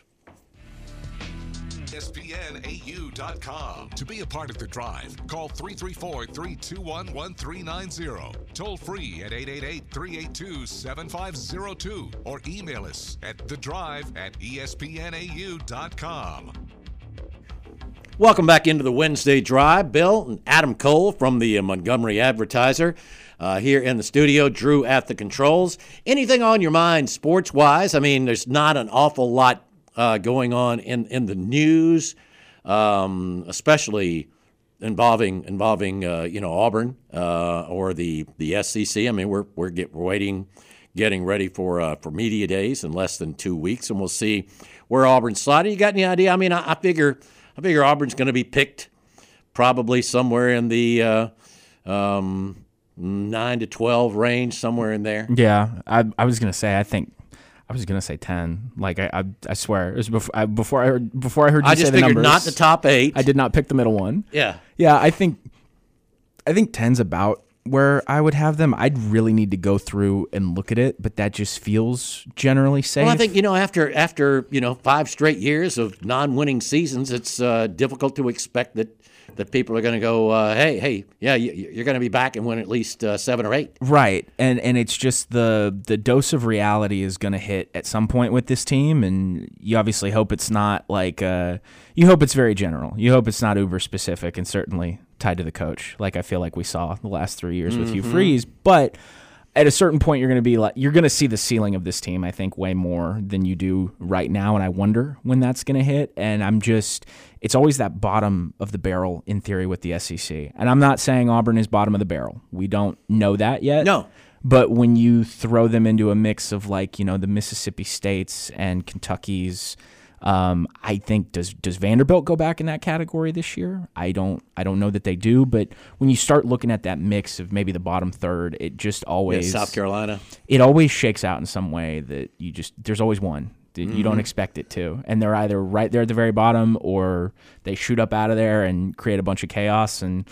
E S P N A U dot com. To be a part of the drive, call three three four, three two one, one three nine zero. Toll free at eight eight eight, three eight two, seven five zero two or email us at the drive at E S P N A U dot com. Welcome back into the Wednesday Drive. Bill and Adam Cole from the uh, Montgomery Advertiser uh, here in the studio. Drew at the controls. Anything on your mind sports-wise? I mean, there's not an awful lot uh, going on in, in the news, um, especially involving involving uh, you know Auburn uh, or the, the S E C. I mean, we're we're, get, we're waiting, getting ready for uh, for media days in less than two weeks, and we'll see where Auburn's sliding. You got any idea? I mean, I, I figure I figure Auburn's going to be picked probably somewhere in the uh, um, nine to twelve range, somewhere in there. Yeah, I I was gonna say I think I was gonna say ten. Like I I, I swear it was before I, before I heard before I heard you I say just the figured numbers. not the top eight. I did not pick the middle one. Yeah. Yeah, I think I think ten's about where I would have them. I'd really need to go through and look at it, but that just feels generally safe. Well, I think you know after after you know five straight years of non-winning seasons, it's uh, difficult to expect that that people are going to go, uh, hey, hey, yeah, you, you're going to be back and win at least uh, seven or eight. Right, and and it's just the the dose of reality is going to hit at some point with this team, and you obviously hope it's not like uh, you hope it's very general. You hope it's not uber specific, and certainly tied to the coach, like I feel like we saw the last three years with Hugh Freeze. But at a certain point, you're going to be like, you're going to see the ceiling of this team, I think, way more than you do right now. And I wonder when that's going to hit. And I'm just, it's always that bottom of the barrel in theory with the S E C. And I'm not saying Auburn is bottom of the barrel. We don't know that yet. No. But when you throw them into a mix of like, you know, the Mississippi States and Kentucky's, Um, I think does does Vanderbilt go back in that category this year? I don't I don't know that they do, but when you start looking at that mix of maybe the bottom third, it just always yeah, South Carolina. It always shakes out in some way that you just there's always one that you mm-hmm. don't expect it to, and they're either right there at the very bottom or they shoot up out of there and create a bunch of chaos. And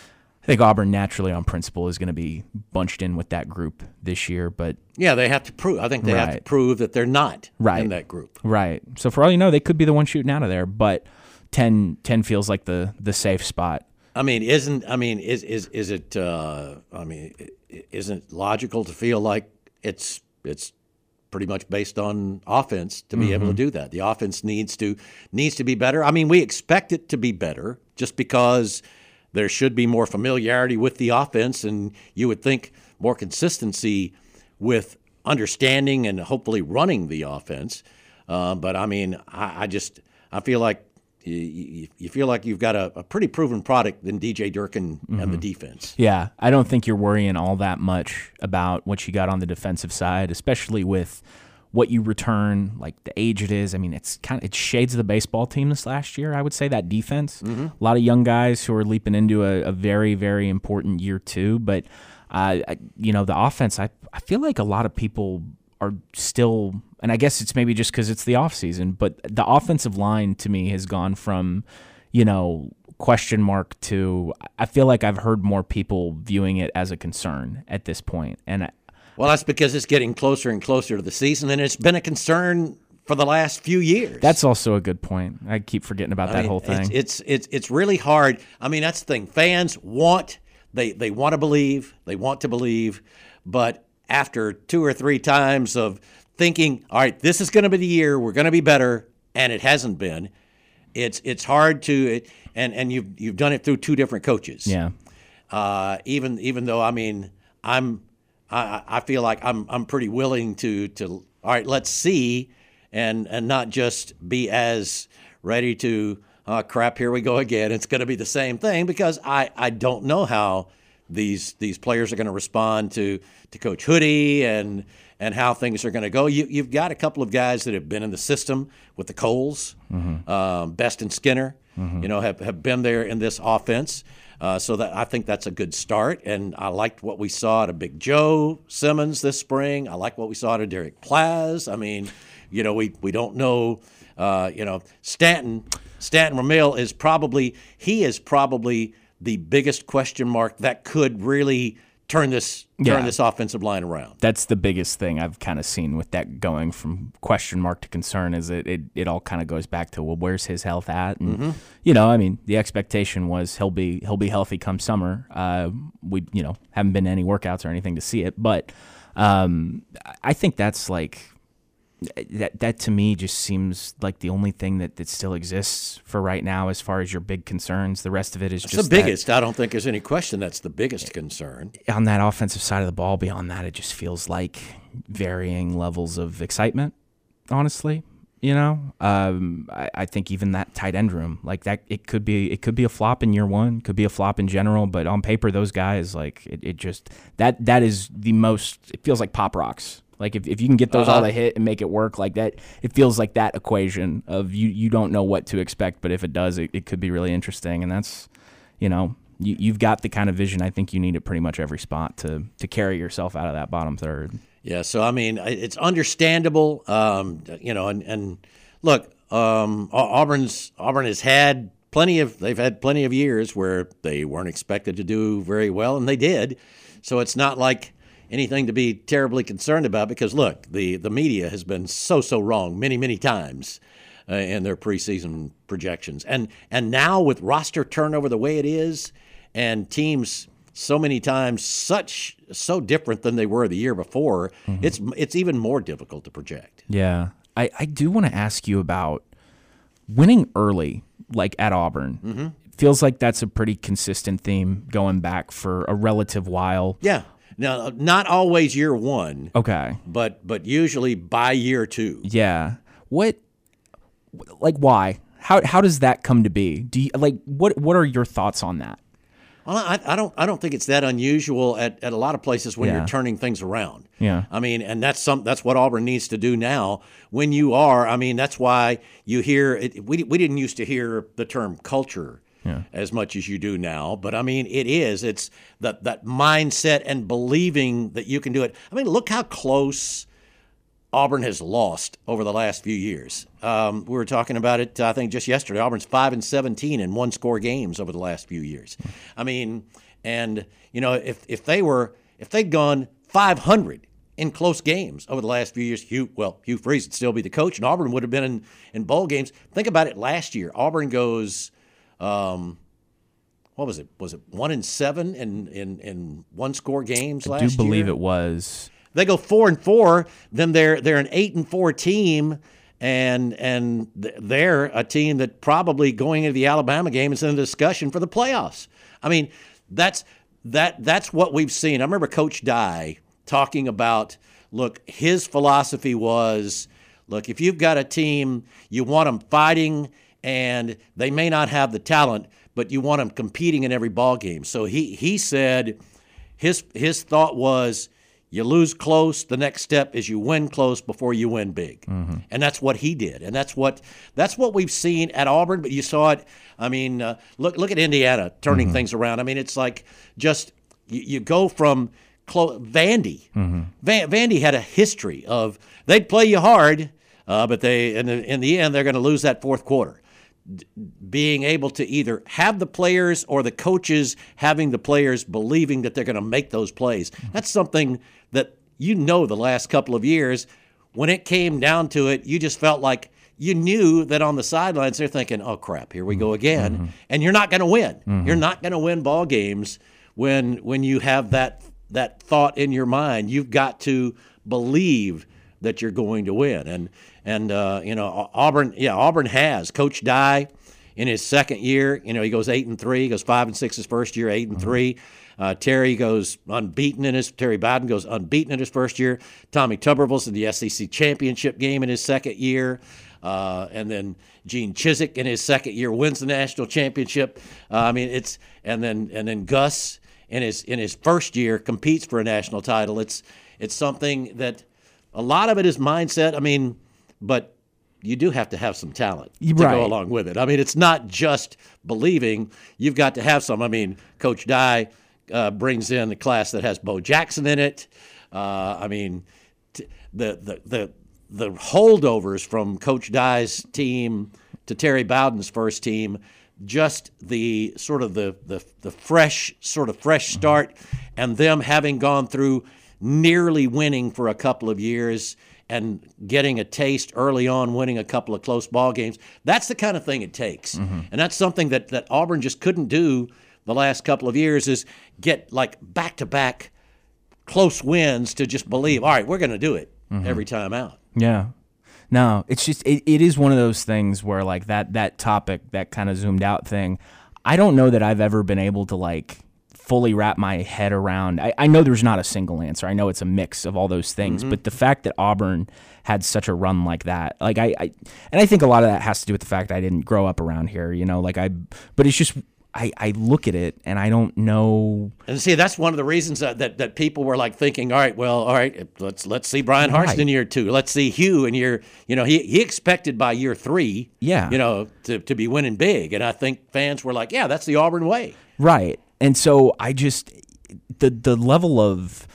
I think Auburn naturally on principle is going to be bunched in with that group this year, but yeah, they have to prove. I think they right. have to prove that they're not right. in that group. Right. So for all you know, they could be the one shooting out of there, but ten, ten feels like the the safe spot. I mean, isn't I mean, is is is it? Uh, I mean, isn't it logical to feel like it's it's pretty much based on offense to be mm-hmm. able to do that? The offense needs to needs to be better. I mean, we expect it to be better just because there should be more familiarity with the offense, and you would think more consistency with understanding and hopefully running the offense. Uh, but, I mean, I, I just I feel like you, you feel like you've got a, a pretty proven product in D J Durkin mm-hmm. and the defense. Yeah, I don't think you're worrying all that much about what you got on the defensive side, especially with what you return, like the age it is. I mean, it's kind of it shades of the baseball team this last year, I would say, that defense. Mm-hmm. A lot of young guys who are leaping into a, a very, very important year two. But, uh, I, you know, the offense, I, I feel like a lot of people are still, and I guess it's maybe just because it's the offseason, but the offensive line to me has gone from, you know, question mark to, I feel like I've heard more people viewing it as a concern at this point. And I, Well, that's because it's getting closer and closer to the season, and it's been a concern for the last few years. That's also a good point. I keep forgetting about I that mean, whole thing. It's, it's it's it's really hard. I mean, that's the thing. Fans want they they want to believe, they want to believe, but after two or three times of thinking, all right, this is going to be the year, we're going to be better, and it hasn't been. It's it's hard to and and you've you've done it through two different coaches. Yeah. Uh, even even though I mean I'm. I, I feel like I'm I'm pretty willing to to all right, let's see, and and not just be as ready to oh crap, here we go again. It's going to be the same thing because I, I don't know how these these players are going to respond to to Coach Hoodie and and how things are going to go. You you've got a couple of guys that have been in the system with the Coles, mm-hmm. um, Best and Skinner, mm-hmm. you know, have have been there in this offense. Uh, so that I think that's a good start, and I liked what we saw out of Big Joe Simmons this spring. I like what we saw out of Derek Plaz. I mean, you know, we we don't know, uh, you know, Stanton Stanton Ramil is probably he is probably the biggest question mark that could really turn this turn yeah. this offensive line around. That's the biggest thing I've kind of seen with that going from question mark to concern is it it, it all kind of goes back to, well, where's his health at? And mm-hmm. you know, I mean, the expectation was he'll be he'll be healthy come summer. Uh, we you know haven't been to any workouts or anything to see it, but um, I think that's like. That that to me just seems like the only thing that, that still exists for right now as far as your big concerns. The rest of it is that's just the biggest. That, I don't think there's any question that's the biggest concern. On that offensive side of the ball, beyond that, it just feels like varying levels of excitement, honestly. You know, um, I, I think even that tight end room, like that, it could be it could be a flop in year one, could be a flop in general, but on paper, those guys, like it, it just that that is the most. It feels like Pop Rocks. Like if, if you can get those uh-huh. all to hit and make it work like that, it feels like that equation of you, you don't know what to expect, but if it does, it, it could be really interesting. And that's, you know, you, you've got the kind of vision I think you need at pretty much every spot to to carry yourself out of that bottom third. Yeah, so I mean, it's understandable, um, you know, and, and look, um, Auburn's Auburn has had plenty of they've had plenty of years where they weren't expected to do very well, and they did. So it's not like anything to be terribly concerned about because, look, the, the media has been so, so wrong many, many times uh, in their preseason projections. And and now with roster turnover the way it is and teams so many times such so different than they were the year before, mm-hmm. it's it's even more difficult to project. Yeah. I, I do want to ask you about winning early, like at Auburn. Mm-hmm. Feels like that's a pretty consistent theme going back for a relative while. Yeah. Now, not always year one. Okay. But but usually by year two. Yeah. What? Like why? How how does that come to be? Do you like what? What are your thoughts on that? Well, I, I don't I don't think it's that unusual at, at a lot of places when Yeah. you're turning things around. Yeah. I mean, and that's some that's what Auburn needs to do now. When you are, I mean, that's why you hear it. We we didn't used to hear the term culture Yeah. as much as you do now, but I mean, it is. It's that that mindset and believing that you can do it. I mean, look how close Auburn has lost over the last few years. Um, we were talking about it, I think, just yesterday. Auburn's five and seventeen in one-score games over the last few years. I mean, and you know, if if they were if they'd gone five hundred in close games over the last few years, Hugh well, Hugh Freeze would still be the coach, and Auburn would have been in, in bowl games. Think about it. Last year, Auburn goes, um, what was it? Was it one and seven in in, in one-score games last year? I do believe it was. They go four and four, then they're they're an eight and four team, and and they're a team that probably going into the Alabama game is in the discussion for the playoffs. I mean, that's that that's what we've seen. I remember Coach Dye talking about, look, his philosophy was, look, if you've got a team, you want them fighting, and they may not have the talent, but you want them competing in every ball game. So he he said his his thought was, you lose close, the next step is you win close before you win big. Mm-hmm. And that's what he did. And that's what that's what we've seen at Auburn, but you saw it. I mean, uh, look look at Indiana turning mm-hmm. things around. I mean, it's like just you, you go from close. Vandy. Mm-hmm. Van, Vandy had a history of they'd play you hard, uh, but they in the, in the end they're going to lose that fourth quarter. Being able to either have the players or the coaches having the players believing that they're going to make those plays. That's something that, you know, the last couple of years, when it came down to it, you just felt like you knew that on the sidelines they're thinking, oh, crap, here we go again. Mm-hmm. And you're not going to win. Mm-hmm. You're not going to win ball games when when you have that that thought in your mind. You've got to believe that you're going to win. And And, uh, you know, Auburn, yeah, Auburn has. Coach Dye in his second year, you know, he goes eight and three, he goes five and six his first year, eight and three. Uh, Terry goes unbeaten in his, Terry Bowden goes unbeaten in his first year. Tommy Tuberville's in the S E C championship game in his second year. Uh, and then Gene Chizik in his second year wins the national championship. Uh, I mean, it's, and then, and then Gus in his, in his first year competes for a national title. It's, it's something that a lot of it is mindset. I mean, but you do have to have some talent to right. go along with it. I mean, it's not just believing. You've got to have some. I mean, Coach Dye uh, brings in the class that has Bo Jackson in it. Uh, I mean, t- the, the the the holdovers from Coach Dye's team to Terry Bowden's first team, just the sort of the the, the fresh sort of fresh start, and them having gone through nearly winning for a couple of years and getting a taste early on, winning a couple of close ball games. That's the kind of thing it takes. Mm-hmm. And that's something that, that Auburn just couldn't do the last couple of years, is get like back-to-back close wins to just believe, all right, we're going to do it mm-hmm. every time out. Yeah. No, it's just, it, it is one of those things where like that, that topic, that kind of zoomed out thing, I don't know that I've ever been able to like fully wrap my head around. I, I know there's not a single answer. I know it's a mix of all those things, mm-hmm. but the fact that Auburn had such a run like that, like I, I, and I think a lot of that has to do with the fact I didn't grow up around here, you know, like I, but it's just, I, I look at it and I don't know. And see, that's one of the reasons that, that, that people were like thinking, all right, well, all right, let's let's see Brian Harsin right. in year two. Let's see Hugh in year, you know, he he expected by year three, yeah, you know, to, to be winning big. And I think fans were like, yeah, that's the Auburn way. Right. And so I just, the the level of,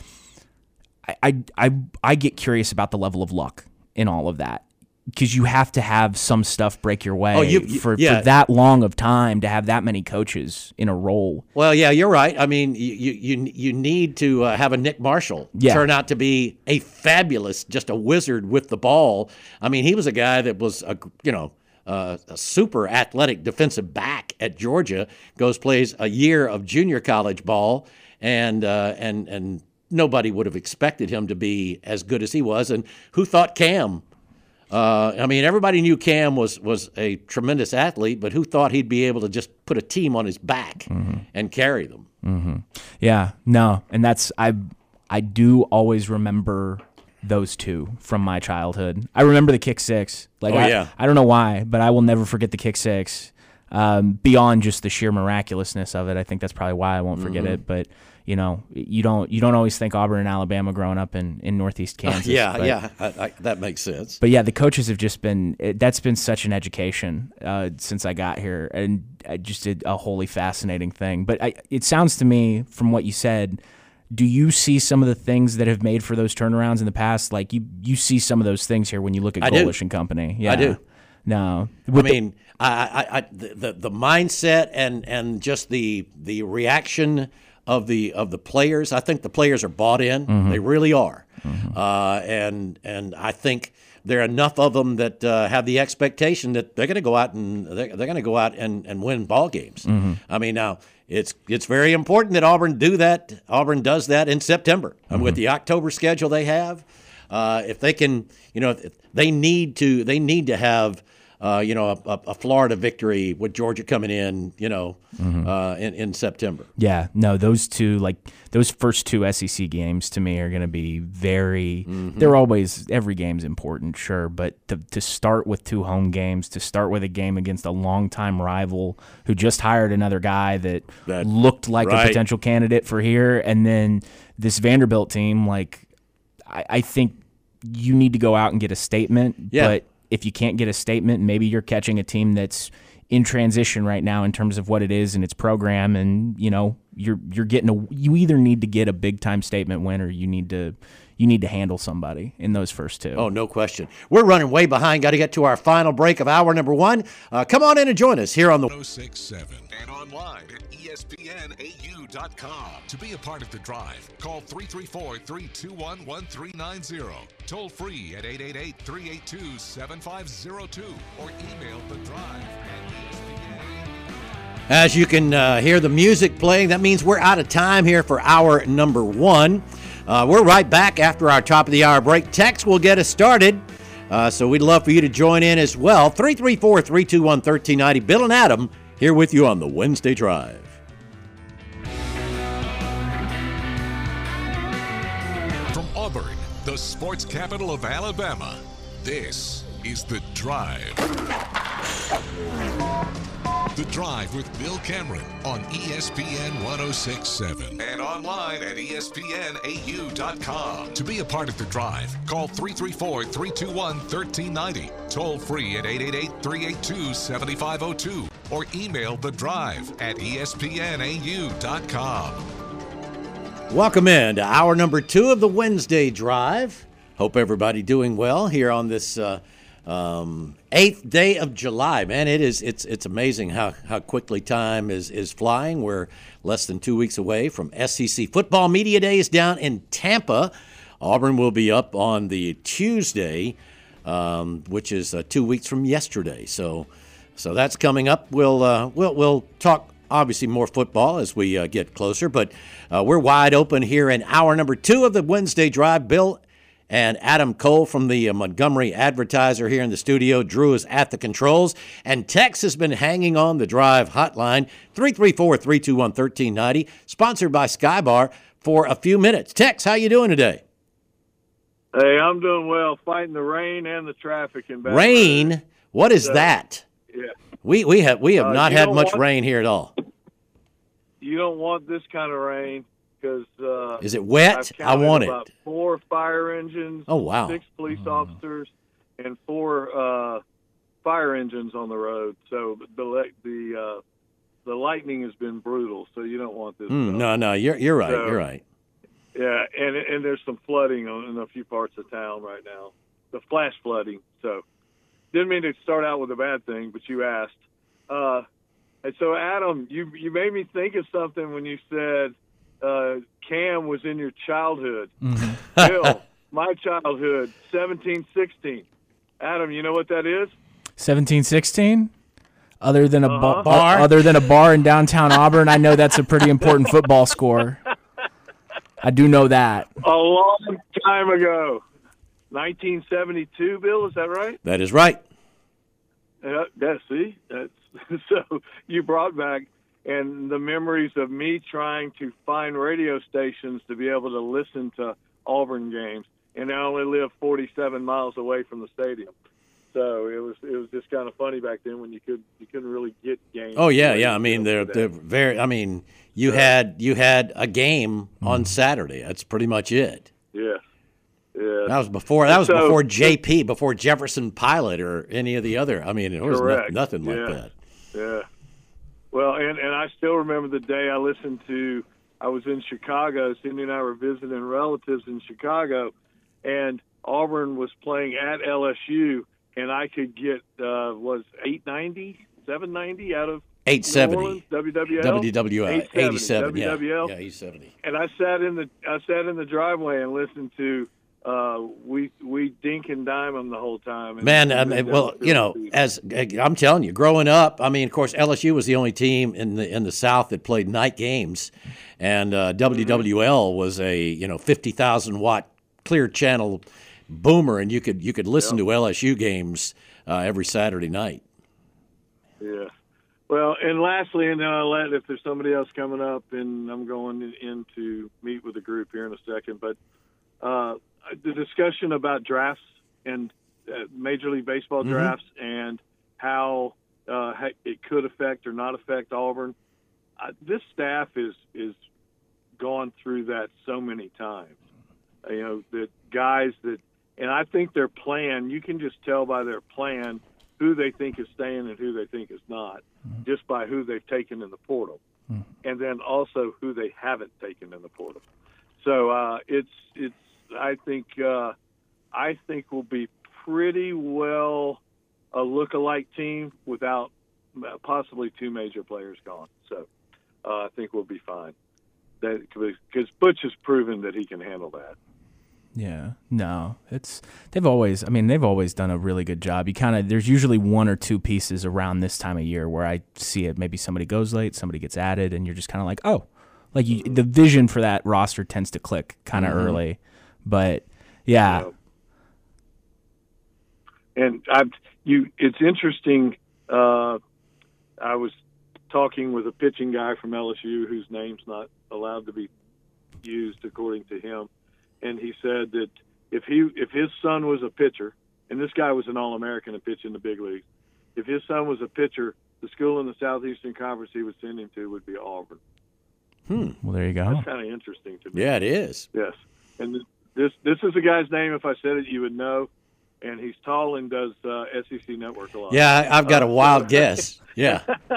I, I, I get curious about the level of luck in all of that, because you have to have some stuff break your way oh, you, you, for, yeah. for that long of time to have that many coaches in a role. Well, yeah, you're right. I mean, you you you need to uh, have a Nick Marshall yeah. turn out to be a fabulous, just a wizard with the ball. I mean, he was a guy that was, a, you know, Uh, a super athletic defensive back at Georgia, goes plays a year of junior college ball, and uh, and and nobody would have expected him to be as good as he was. And who thought Cam? Uh, I mean, everybody knew Cam was was a tremendous athlete, but who thought he'd be able to just put a team on his back mm-hmm. and carry them? Mm-hmm. Yeah, no, and that's I I do always remember those two from my childhood. I remember the kick six. Like oh, I, yeah. I don't know why, but I will never forget the kick six. Um, beyond just the sheer miraculousness of it, I think that's probably why I won't forget mm-hmm. it. But you know, you don't you don't always think Auburn and Alabama growing up in, in Northeast Kansas. Uh, yeah, but, yeah, I, I, that makes sense. But yeah, the coaches have just been it, that's been such an education uh, since I got here, and I just did a wholly fascinating thing. But I, it sounds to me from what you said. Do you see some of the things that have made for those turnarounds in the past? Like you, you see some of those things here when you look at I Golesh do. and company. Yeah. I do. No, I mean, I, I, I, the the mindset and, and just the the reaction of the of the players. I think the players are bought in. Mm-hmm. They really are, mm-hmm. uh, and and I think there are enough of them that uh, have the expectation that they're going to go out and they're, they're going to go out and, and win ball games. Mm-hmm. I mean, now it's it's very important that Auburn do that. Auburn does that in September mm-hmm. with the October schedule they have. Uh, if they can, you know, if they need to they need to have. Uh, you know, a, a Florida victory with Georgia coming in, you know, mm-hmm. uh, in, in September. Yeah, no, those two, like those first two S E C games to me are going to be very, mm-hmm. they're always, every game's important, sure, but to, to start with two home games, to start with a game against a longtime rival who just hired another guy that, that looked like right. a potential candidate for here, and then this Vanderbilt team, like, I, I think you need to go out and get a statement, yeah. but if you can't get a statement, maybe you're catching a team that's in transition right now in terms of what it is and its program, and you know you're you're getting a. You either need to get a big time statement win, or you need to you need to handle somebody in those first two. Oh, no question. We're running way behind. Got to get to our final break of hour number one. Uh, come on in and join us here on the one oh six point seven and online at E S P N A U dot com. To be a part of the drive, call three three four, three two one, one three nine zero. Toll free at eight eight eight, three eight two, seven five zero two or email the drive at E S P N. As you can uh, hear the music playing, that means we're out of time here for hour number one. Uh, we're right back after our top of the hour break. Text will get us started. Uh, so we'd love for you to join in as well. three three four, three two one, one three nine zero. Bill and Adam here with you on the Wednesday Drive. From Auburn, the sports capital of Alabama, this is The Drive. The Drive with Bill Cameron on E S P N one oh six point seven and online at E S P N A U dot com. To be a part of The Drive, call three three four, three two one, one three nine zero. Toll free at eight eight eight, three eight two, seven five zero two or email The Drive at E S P N A U dot com. Welcome in to hour number two of the Wednesday Drive. Hope everybody doing well here on this uh, um, eighth day of July. Man, it is it's it's amazing how, how quickly time is is flying. We're less than two weeks away from S E C football media days down in Tampa. Auburn will be up on the Tuesday, um, which is uh, two weeks from yesterday. So so that's coming up. We'll uh, we'll we'll talk. Obviously, more football as we uh, get closer, but uh, we're wide open here in hour number two of the Wednesday Drive. Bill and Adam Cole from the uh, Montgomery Advertiser here in the studio. Drew is at the controls, and Tex has been hanging on the Drive hotline, three three four, three two one, one three nine zero, sponsored by Skybar, for a few minutes. Tex, how you doing today? Hey, I'm doing well, fighting the rain and the traffic in Baton Rouge. Rain? What is so, that? Yeah. We we have we have uh, not had much want, rain here at all. You don't want this kind of rain because uh, is it wet? I've I want about it. Four fire engines. Oh wow! Six police mm. officers and four uh, fire engines on the road. So the the uh, the lightning has been brutal. So you don't want this. Mm, no, no, you're you're right. So, you're right. Yeah, and and there's some flooding in a few parts of town right now. The flash flooding. So. Didn't mean to start out with a bad thing, but you asked. Uh, and so, Adam, you you made me think of something when you said uh, Cam was in your childhood. Mm-hmm. Bill, my childhood, seventeen sixteen. Adam, you know what that is? seventeen sixteen? Other than a uh-huh. bar, other than a bar in downtown Auburn, I know that's a pretty important football score. I do know that. A long time ago. nineteen seventy-two, Bill, is that right? That is right. Uh, yeah, see? That's, so you brought back and the memories of me trying to find radio stations to be able to listen to Auburn games, and I only live forty-seven miles away from the stadium. So it was it was just kind of funny back then when you could you couldn't really get games. Oh yeah, yeah. I mean they're they're very. I mean you yeah. had you had a game mm. on Saturday. That's pretty much it. Yeah, yeah. That was before. That was so, before J P, before Jefferson Pilot or any of the other. I mean, it was no, nothing like yeah. that. Yeah. Well, and and I still remember the day I listened to. I was in Chicago. Cindy and I were visiting relatives in Chicago, and Auburn was playing at L S U. And I could get uh, was eight ninety, seven ninety out of eight seventy W W L, W W L, eighty-seven, W W L. Yeah, yeah, eight seventy. And I sat in the I sat in the driveway and listened to uh, we we dink and dime them the whole time. And Man, I mean, well, you know, as I'm telling you, growing up, I mean, of course, L S U was the only team in the in the South that played night games, and uh, W W L was a you know fifty thousand watt clear channel boomer, and you could you could listen yep. to L S U games uh, every Saturday night. Yeah. Well, and lastly, and then I'll let if there's somebody else coming up, and I'm going in to meet with the group here in a second. But uh, the discussion about drafts and uh, Major League Baseball mm-hmm. drafts and how uh, it could affect or not affect Auburn. Uh, this staff is is gone through that so many times. Uh, you know, that guys that. And I think their plan, you can just tell by their plan who they think is staying and who they think is not, mm-hmm. just by who they've taken in the portal. Mm-hmm. And then also who they haven't taken in the portal. So uh, it's, it's. I think, uh, I think we'll be pretty well a look-alike team without possibly two major players gone. So uh, I think we'll be fine. Because Butch has proven that he can handle that. Yeah, no, it's they've always. I mean, they've always done a really good job. You kind of there's usually one or two pieces around this time of year where I see it. Maybe somebody goes late, somebody gets added, and you're just kind of like, oh, like you, the vision for that roster tends to click kind of mm-hmm. early. But yeah, yeah. and I you it's interesting. Uh, I was talking with a pitching guy from L S U whose name's not allowed to be used according to him. And he said that if he if his son was a pitcher, and this guy was an All-American and pitched in the big leagues, if his son was a pitcher, the school in the Southeastern Conference he would send him to would be Auburn. Hmm. Well, there you go. That's kind of interesting to me. Yeah, it is. Yes. And this this is a guy's name. If I said it, you would know. And he's tall and does uh, S E C Network a lot. Yeah, I've got a wild uh, guess. Yeah.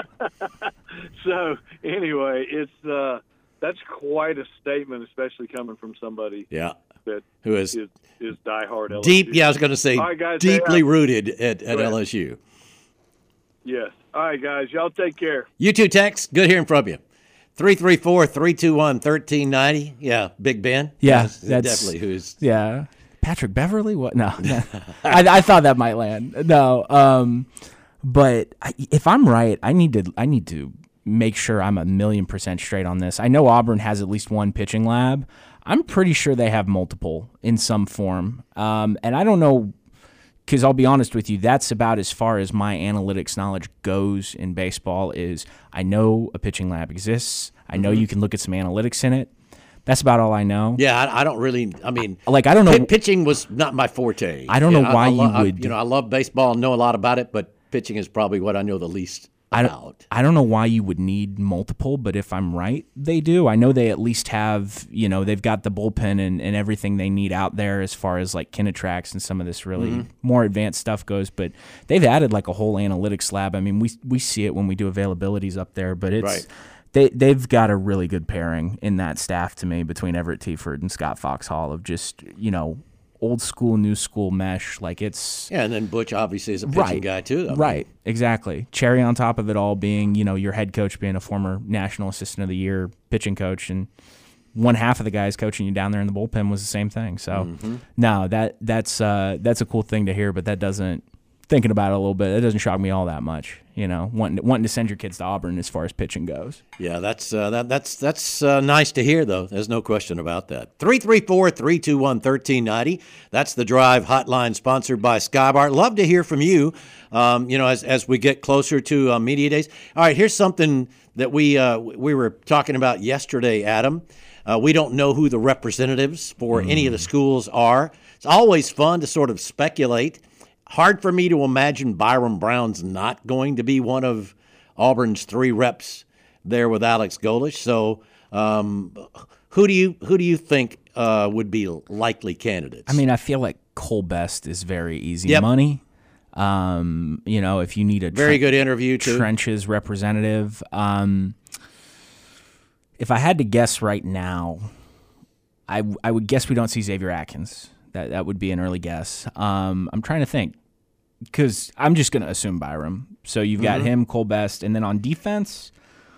So anyway, it's. Uh, That's quite a statement, especially coming from somebody yeah. that who is, is, is diehard L S U. Deep, yeah, I was going to say right, guys, deeply rooted at, at L S U. Yes. All right, guys. Y'all take care. You too, Tex. Good hearing from you. three three four, three two one, one three nine zero. Yeah, Big Ben. Yeah, that's, that's definitely who's. Yeah. Patrick Beverly? What? No. no. I, I thought that might land. No. Um, but I, if I'm right, I need to. I need to. make sure I'm a million percent straight on this. I know Auburn has at least one pitching lab. I'm pretty sure they have multiple in some form. Um, and I don't know, because I'll be honest with you, that's about as far as my analytics knowledge goes in baseball is I know a pitching lab exists. I know mm-hmm. you can look at some analytics in it. That's about all I know. Yeah, I, I don't really, I mean. Like, I don't know. Pitching was not my forte. I don't yeah, know why I, I, you I, would. You know, I love baseball and know a lot about it, but pitching is probably what I know the least. I don't, I don't know why you would need multiple, but if I'm right, they do. I know they at least have, you know, they've got the bullpen and, and everything they need out there as far as like Kinetrax and some of this really mm-hmm. more advanced stuff goes. But they've added like a whole analytics lab. I mean, we we see it when we do availabilities up there, but it's right. they, they've got a really good pairing in that staff to me between Everett Teaford and Scott Foxhall of just, you know, old school, new school mesh. Like it's yeah, and then Butch obviously is a pitching right, guy too. I mean. Right, exactly. Cherry on top of it all being, you know, your head coach being a former National Assistant of the Year pitching coach, and one half of the guys coaching you down there in the bullpen was the same thing. So mm-hmm. no, that that's uh, that's a cool thing to hear, but that doesn't thinking about it a little bit. It doesn't shock me all that much. you know, wanting wanting to send your kids to Auburn as far as pitching goes. Yeah, that's uh, that, that's that's uh, nice to hear, though. There's no question about that. three three four, three two one, one three nine zero. That's the Drive Hotline, sponsored by Skybar. Love to hear from you, um, you know, as as we get closer to uh, Media Days. All right, here's something that we uh, we were talking about yesterday, Adam. Uh, we don't know who the representatives for mm. any of the schools are. It's always fun to sort of speculate. Hard for me to imagine Byram Brown's not going to be one of Auburn's three reps there with Alex Golesh. So, um, who do you who do you think uh, would be likely candidates? I mean, I feel like Cole Best is very easy yep. money. Um, you know, if you need a very tre- good interview too. Trenches representative. Um, if I had to guess right now, I I would guess we don't see Xavier Atkins. That that would be an early guess. Um, I'm trying to think, because I'm just going to assume Byram. So you've got mm-hmm. him, Cole Best, and then on defense.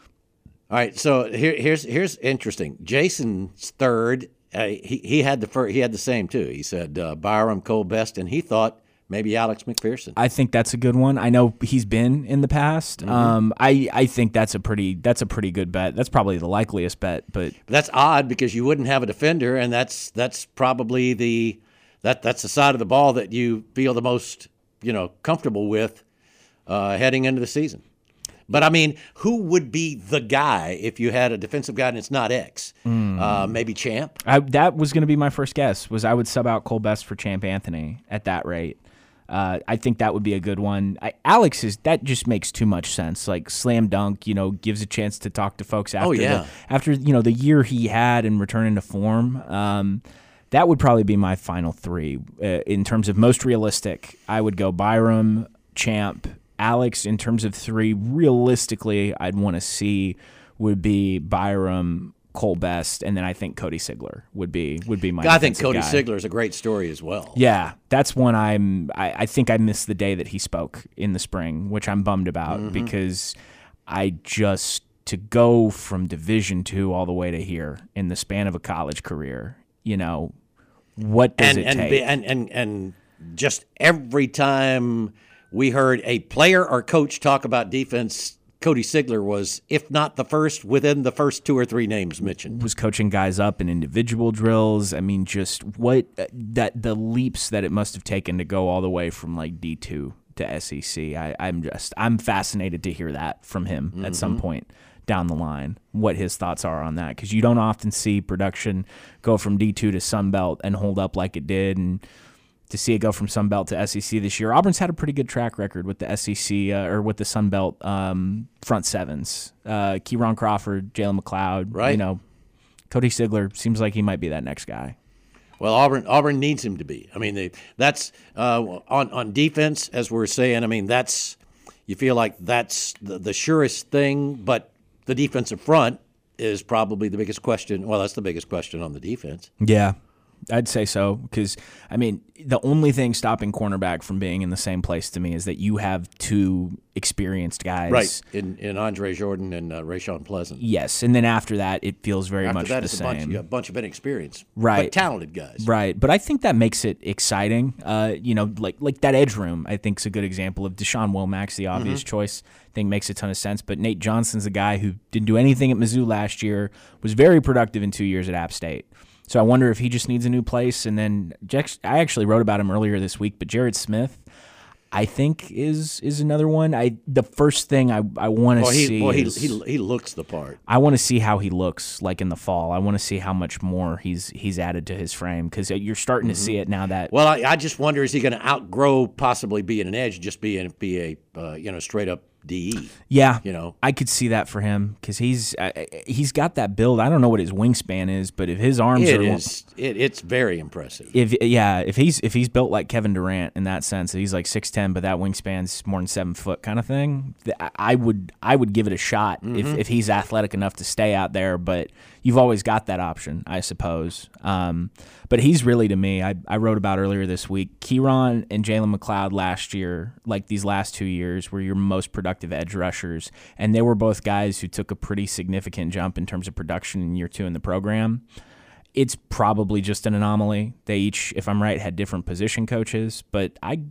All right. So here, here's here's interesting. Jason's third. Uh, he he had the first, he had the same too. He said uh, Byram, Cole Best, and he thought maybe Alex McPherson. I think that's a good one. I know he's been in the past. Mm-hmm. Um, I, I think that's a pretty that's a pretty good bet. That's probably the likeliest bet. But that's odd because you wouldn't have a defender, and that's that's probably the that that's the side of the ball that you feel the most, you know, comfortable with uh, heading into the season. But I mean, who would be the guy if you had a defensive guy and it's not X? Mm. Uh, maybe Champ. I, that was going to be my first guess. Was I would sub out Cole Best for Champ Anthony at that rate. Uh, I think that would be a good one. I, Alex is that just makes too much sense. Like slam dunk, you know, gives a chance to talk to folks after. Oh yeah. the, after you know the year he had and returning to form. Um, that would probably be my final three uh, in terms of most realistic. I would go Byram, Champ, Alex. In terms of three, realistically, I'd want to see would be Byram, Cole Best, and then I think Cody Sigler would be would be my. I think Cody guy. Sigler is a great story as well. Yeah, that's one I'm. I, I think I missed the day that he spoke in the spring, which I'm bummed about mm-hmm. because I just to go from Division Two all the way to here in the span of a college career. You know, what does and, it and, take? And and and just every time we heard a player or coach talk about defense, Cody Sigler was, if not the first, within the first two or three names mentioned. Was coaching guys up in individual drills. I mean, just what that the leaps that it must have taken to go all the way from like D two to S E C. I, I'm just I'm fascinated to hear that from him mm-hmm. at some point down the line, what his thoughts are on that, because you don't often see production go from D two to Sun Belt and hold up like it did, and to see it go from Sun Belt to S E C this year. Auburn's had a pretty good track record with the S E C uh, or with the Sun Belt um, front sevens. Uh, Kieron Crawford, Jalen McLeod, right? You know, Cody Sigler seems like he might be that next guy. Well, Auburn Auburn needs him to be. I mean, they, that's uh, on on defense, as we're saying. I mean, that's you feel like that's the, the surest thing, but the defensive front is probably the biggest question. Well, that's the biggest question on the defense. Yeah. I'd say so because, I mean, the only thing stopping cornerback from being in the same place to me is that you have two experienced guys. Right, in, in Andre Jordan and uh, Rayshawn Pleasant. Yes, and then after that, it feels very after much that, the it's same. A bunch, a bunch of inexperienced, right. but talented guys. Right, but I think that makes it exciting. Uh, you know, like like that edge room, I think is a good example of Deshaun Womack's the obvious mm-hmm. choice. I think makes a ton of sense, but Nate Johnson's a guy who didn't do anything at Mizzou last year, was very productive in two years at App State. So I wonder if he just needs a new place. And then I actually wrote about him earlier this week, but Jared Smith, I think, is is another one. I the first thing I, I want to well, he, see well, is he, he he looks the part. I want to see how he looks like in the fall. I want to see how much more he's he's added to his frame because you're starting mm-hmm. to see it now that. Well, I, I just wonder, is he going to outgrow possibly being an edge, just being be a uh, you know straight up D E? Yeah, you know, I could see that for him because he's uh, he's got that build. I don't know what his wingspan is, but if his arms it are is, it, it's very impressive. If yeah, if he's if he's built like Kevin Durant in that sense, he's like six ten, but that wingspan's more than seven foot kind of thing. I would I would give it a shot mm-hmm. if if he's athletic enough to stay out there. But you've always got that option, I suppose. Um, but he's really, to me, I, I wrote about earlier this week, Kieron and Jalen McLeod last year, like these last two years, were your most productive edge rushers. And they were both guys who took a pretty significant jump in terms of production in year two in the program. It's probably just an anomaly. They each, if I'm right, had different position coaches. But I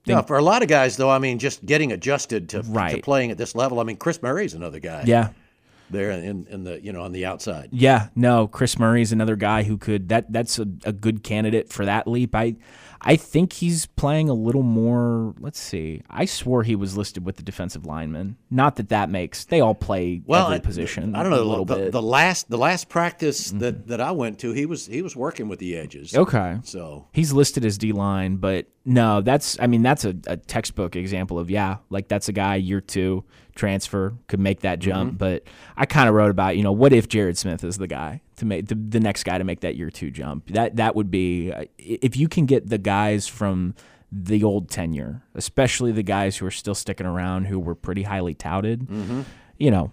Yeah, for a lot of guys, though, I mean, just getting adjusted to, Right. to playing at this level. I mean, Chris Murray's another guy. Yeah. There in, in the you know on the outside. Yeah, no, Chris Murray's another guy who could that that's a, a good candidate for that leap. I I think he's playing a little more. Let's see. I swore he was listed with the defensive lineman. Not that that makes they all play Well, every I, position. I don't know. a little the, bit. the last the last practice mm-hmm. that, that I went to, he was he was working with the edges. Okay, so he's listed as D line, but no, that's I mean that's a, a textbook example of yeah, like that's a guy year two transfer could make that jump. Mm-hmm. But I kind of wrote about you know what if Jared Smith is the guy to make the, the next guy to make that year two jump. That that would be if you can get the guys from the old tenure, especially the guys who are still sticking around who were pretty highly touted. Mm-hmm. You know,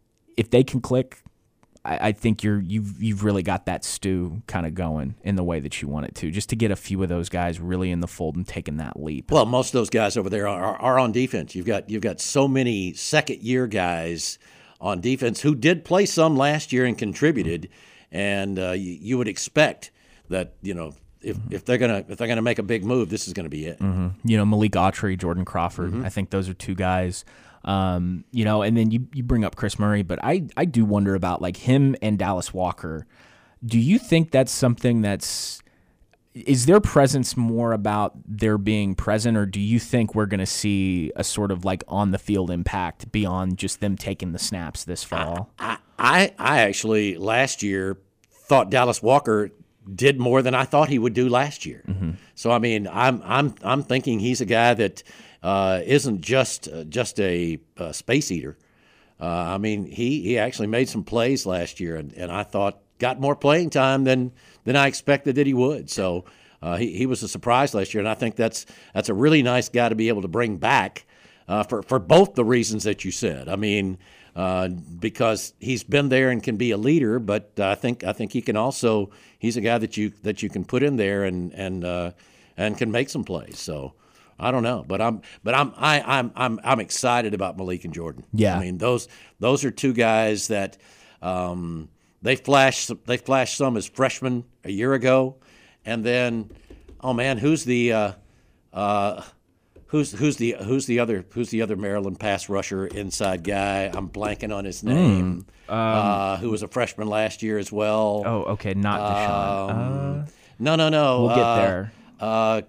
if they can click, I, I think you're you've you've really got that stew kind of going in the way that you want it to. Just to get a few of those guys really in the fold and taking that leap. Well, most of those guys over there are, are on defense. You've got you've got so many second year guys on defense who did play some last year and contributed, and uh, you, you would expect that you know if, mm-hmm. if they're gonna if they're gonna make a big move, this is gonna be it. Mm-hmm. You know, Malik Autry, Jordan Crawford. Mm-hmm. I think those are two guys. Um, you know, and then you you bring up Chris Murray, but I I do wonder about like him and Dallas Walker. Do you think that's something that's is their presence more about their being present, or do you think we're going to see a sort of like on the field impact beyond just them taking the snaps this fall? I, I, I actually last year thought Dallas Walker did more than I thought he would do last year. Mm-hmm. So I mean, I'm I'm I'm thinking he's a guy that uh, isn't just uh, just a, a space eater. Uh, I mean, he he actually made some plays last year, and, and I thought got more playing time than than I expected that he would. So uh, he he was a surprise last year, and I think that's that's a really nice guy to be able to bring back uh, for for both the reasons that you said. I mean, uh, because he's been there and can be a leader, but I think I think he can also he's a guy that you that you can put in there and and uh, and can make some plays. So I don't know, but I'm but I'm I, I'm I'm I'm excited about Malik and Jordan. Yeah, I mean those those are two guys that. Um, They flashed they flashed some as freshmen a year ago, and then, oh man, who's the uh, uh, who's who's the who's the other who's the other Maryland pass rusher inside guy? I'm blanking on his name. Mm, um, uh, who was a freshman last year as well? Oh, okay, not Deshaun. Um, uh, no, no, no. We'll get uh, there. Uh,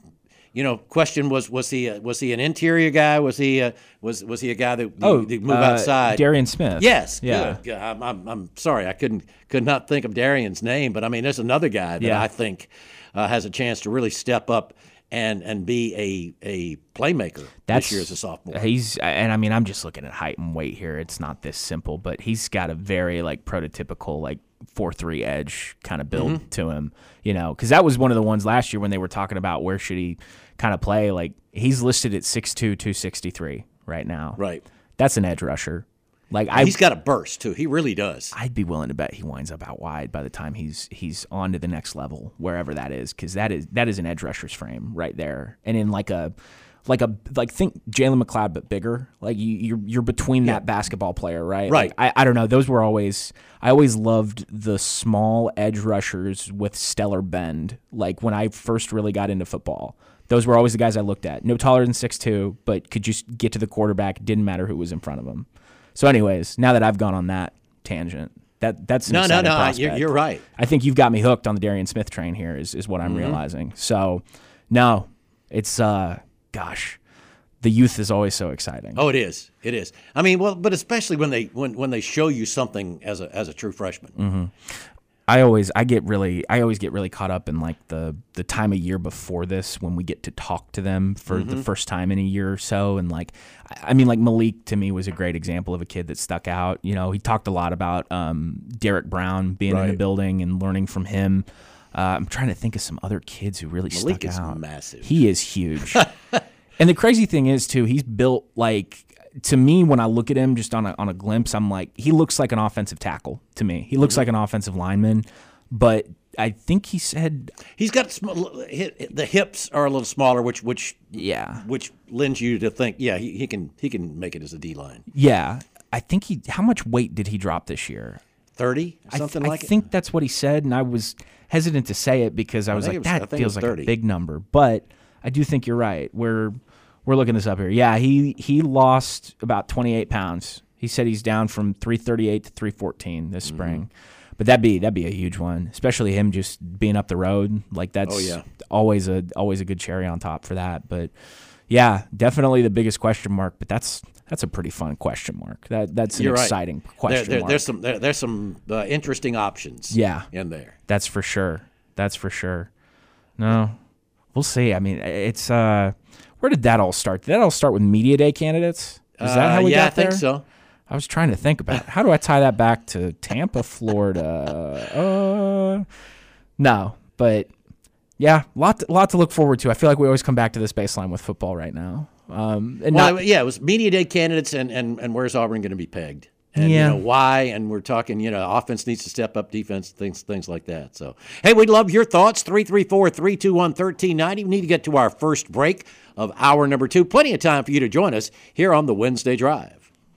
You know, question was was he a, was he an interior guy? Was he a, was was he a guy that oh that move uh, outside? Darian Smith. Yes. Yeah. Good. I'm, I'm I'm sorry I couldn't could not think of Darian's name, but I mean there's another guy that yeah. I think uh, has a chance to really step up and and be a a playmaker That's, this year as a sophomore. He's and I mean I'm just looking at height and weight here. It's not this simple, but he's got a very like prototypical like four three edge kind of build mm-hmm. to him. You know, because that was one of the ones last year when they were talking about where should he kind of play. Like he's listed at six two, two sixty-three right now. Right. That's an edge rusher. Like I, he's got a burst too. He really does. I'd be willing to bet he winds up out wide by the time he's he's on to the next level, wherever that is, because that is that is an edge rusher's frame right there. And in like a like a like think Jalen McLeod but bigger. Like you you're you're between yeah. that basketball player, right? Right. Like, I I don't know. Those were always I always loved the small edge rushers with stellar bend. Like when I first really got into football. Those were always the guys I looked at. No taller than six two, but could just get to the quarterback. Didn't matter who was in front of him. So anyways, now that I've gone on that tangent, that that's an no, no, no. prospect. You're, you're right. I think you've got me hooked on the Darian Smith train here. Is is what I'm mm-hmm. realizing. So, no, it's uh, gosh, the youth is always so exciting. Oh, it is. It is. I mean, well, but especially when they when, when they show you something as a as a true freshman. Mm-hmm. I always I get really I always get really caught up in like the the time of year before this when we get to talk to them for mm-hmm. the first time in a year or so, and like I mean like Malik to me was a great example of a kid that stuck out. You know, he talked a lot about um, Derek Brown being right. in the building and learning from him. Uh, I'm trying to think of some other kids who really Malik stuck is out. Massive. He is huge, and the crazy thing is too, he's built like. To me, when I look at him just on a, on a glimpse, I'm like, he looks like an offensive tackle to me. He looks mm-hmm. like an offensive lineman, but I think he said he's got sm- the hips are a little smaller, which which yeah, which lends you to think, yeah, he, he can he can make it as a D line. Yeah, I think he. How much weight did he drop this year? Thirty, something I th- like I it. I think that's what he said, and I was hesitant to say it because I, I was like, was, that I feels like thirty. a big number, but. I do think you're right. We're we're looking this up here. Yeah, he he lost about twenty-eight pounds. He said he's down from three thirty-eight to three fourteen this spring. Mm-hmm. But that'd be that'd be a huge one, especially him just being up the road. Like that's oh, yeah. always a always a good cherry on top for that. But yeah, definitely the biggest question mark. But that's that's a pretty fun question mark. That that's an You're exciting right. question there, there, mark. There's some there, there's some uh, interesting options. Yeah, in there. That's for sure. That's for sure. No, we'll see. I mean, it's uh, where did that all start? Did that all start with Media Day candidates? Is that how we uh, yeah, got there? I think so. I was trying to think about it. How do I tie that back to Tampa, Florida? Uh, no, but yeah, lot to, lot to look forward to. I feel like we always come back to this baseline with football right now. Um, and well, not, yeah, it was Media Day candidates and, and, and where's Auburn going to be pegged? And yeah. you know why? And we're talking, you know, offense needs to step up, defense, things things like that. So, hey, we'd love your thoughts. three three four, three two one, one three nine zero. We need to get to our first break of hour number two. Plenty of time for you to join us here on the Wednesday Drive.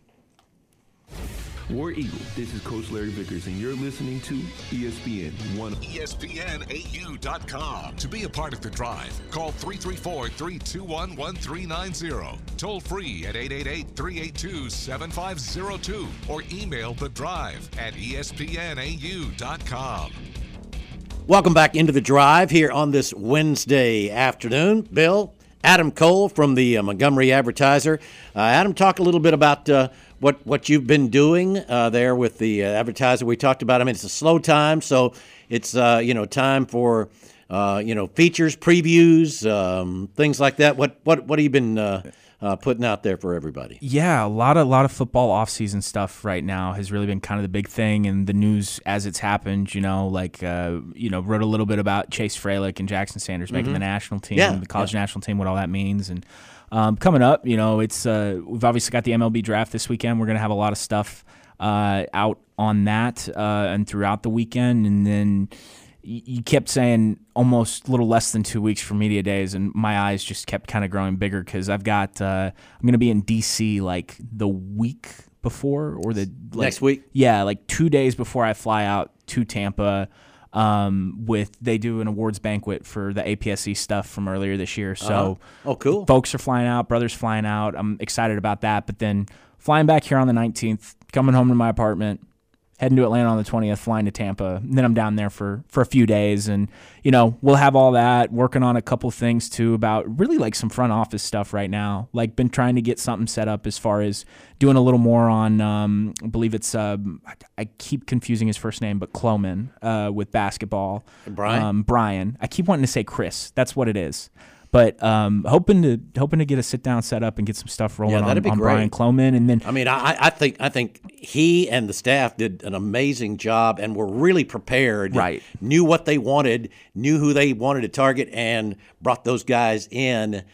War Eagle, this is Coach Larry Vickers, and you're listening to E S P N one. E S P N A U dot com. To be a part of the drive, call three three four, three two one, one three nine zero. Toll free at eight eight eight, three eight two, seven five zero two or email the drive at E S P N A U dot com. Welcome back into the drive here on this Wednesday afternoon. Bill, Adam Cole from the uh, Montgomery Advertiser. Uh, Adam, talk a little bit about uh, what what you've been doing uh, there with the uh, Advertiser. We talked about. I mean, it's a slow time, so it's uh, you know time for uh, you know features, previews, um, things like that. What what what have you been uh, uh, putting out there for everybody? Yeah, a lot of lot of football offseason stuff right now has really been kind of the big thing, and the news as it's happened. You know, like uh, you know, wrote a little bit about Chase Fralick and Jackson Sanders mm-hmm. making the national team, yeah, the college yeah. national team, what all that means, and. Um, coming up, you know, it's uh, we've obviously got the M L B draft this weekend. We're going to have a lot of stuff uh, out on that uh, and throughout the weekend. And then y- you kept saying almost a little less than two weeks for media days, and my eyes just kept kind of growing bigger because I've got uh, I'm going to be in D C like the week before or the like, next week. Yeah, like two days before I fly out to Tampa. Um, with they do an awards banquet for the A P S C stuff from earlier this year. So, uh-huh. oh, cool. Folks are flying out, brothers flying out. I'm excited about that. But then flying back here on the nineteenth, coming home to my apartment, heading to Atlanta on the twentieth, flying to Tampa. And then I'm down there for, for a few days. And, you know, we'll have all that, working on a couple things too about really like some front office stuff right now. Like been trying to get something set up as far as doing a little more on, um, I believe it's, um, I keep confusing his first name, but Cloman uh, with basketball. Brian? Um, Brian. I keep wanting to say Chris. That's what it is. But um, hoping to hoping to get a sit down set up and get some stuff rolling yeah, on, on Brian Cloman, and then I mean I, I think I think he and the staff did an amazing job and were really prepared. Right, knew what they wanted, knew who they wanted to target, and brought those guys in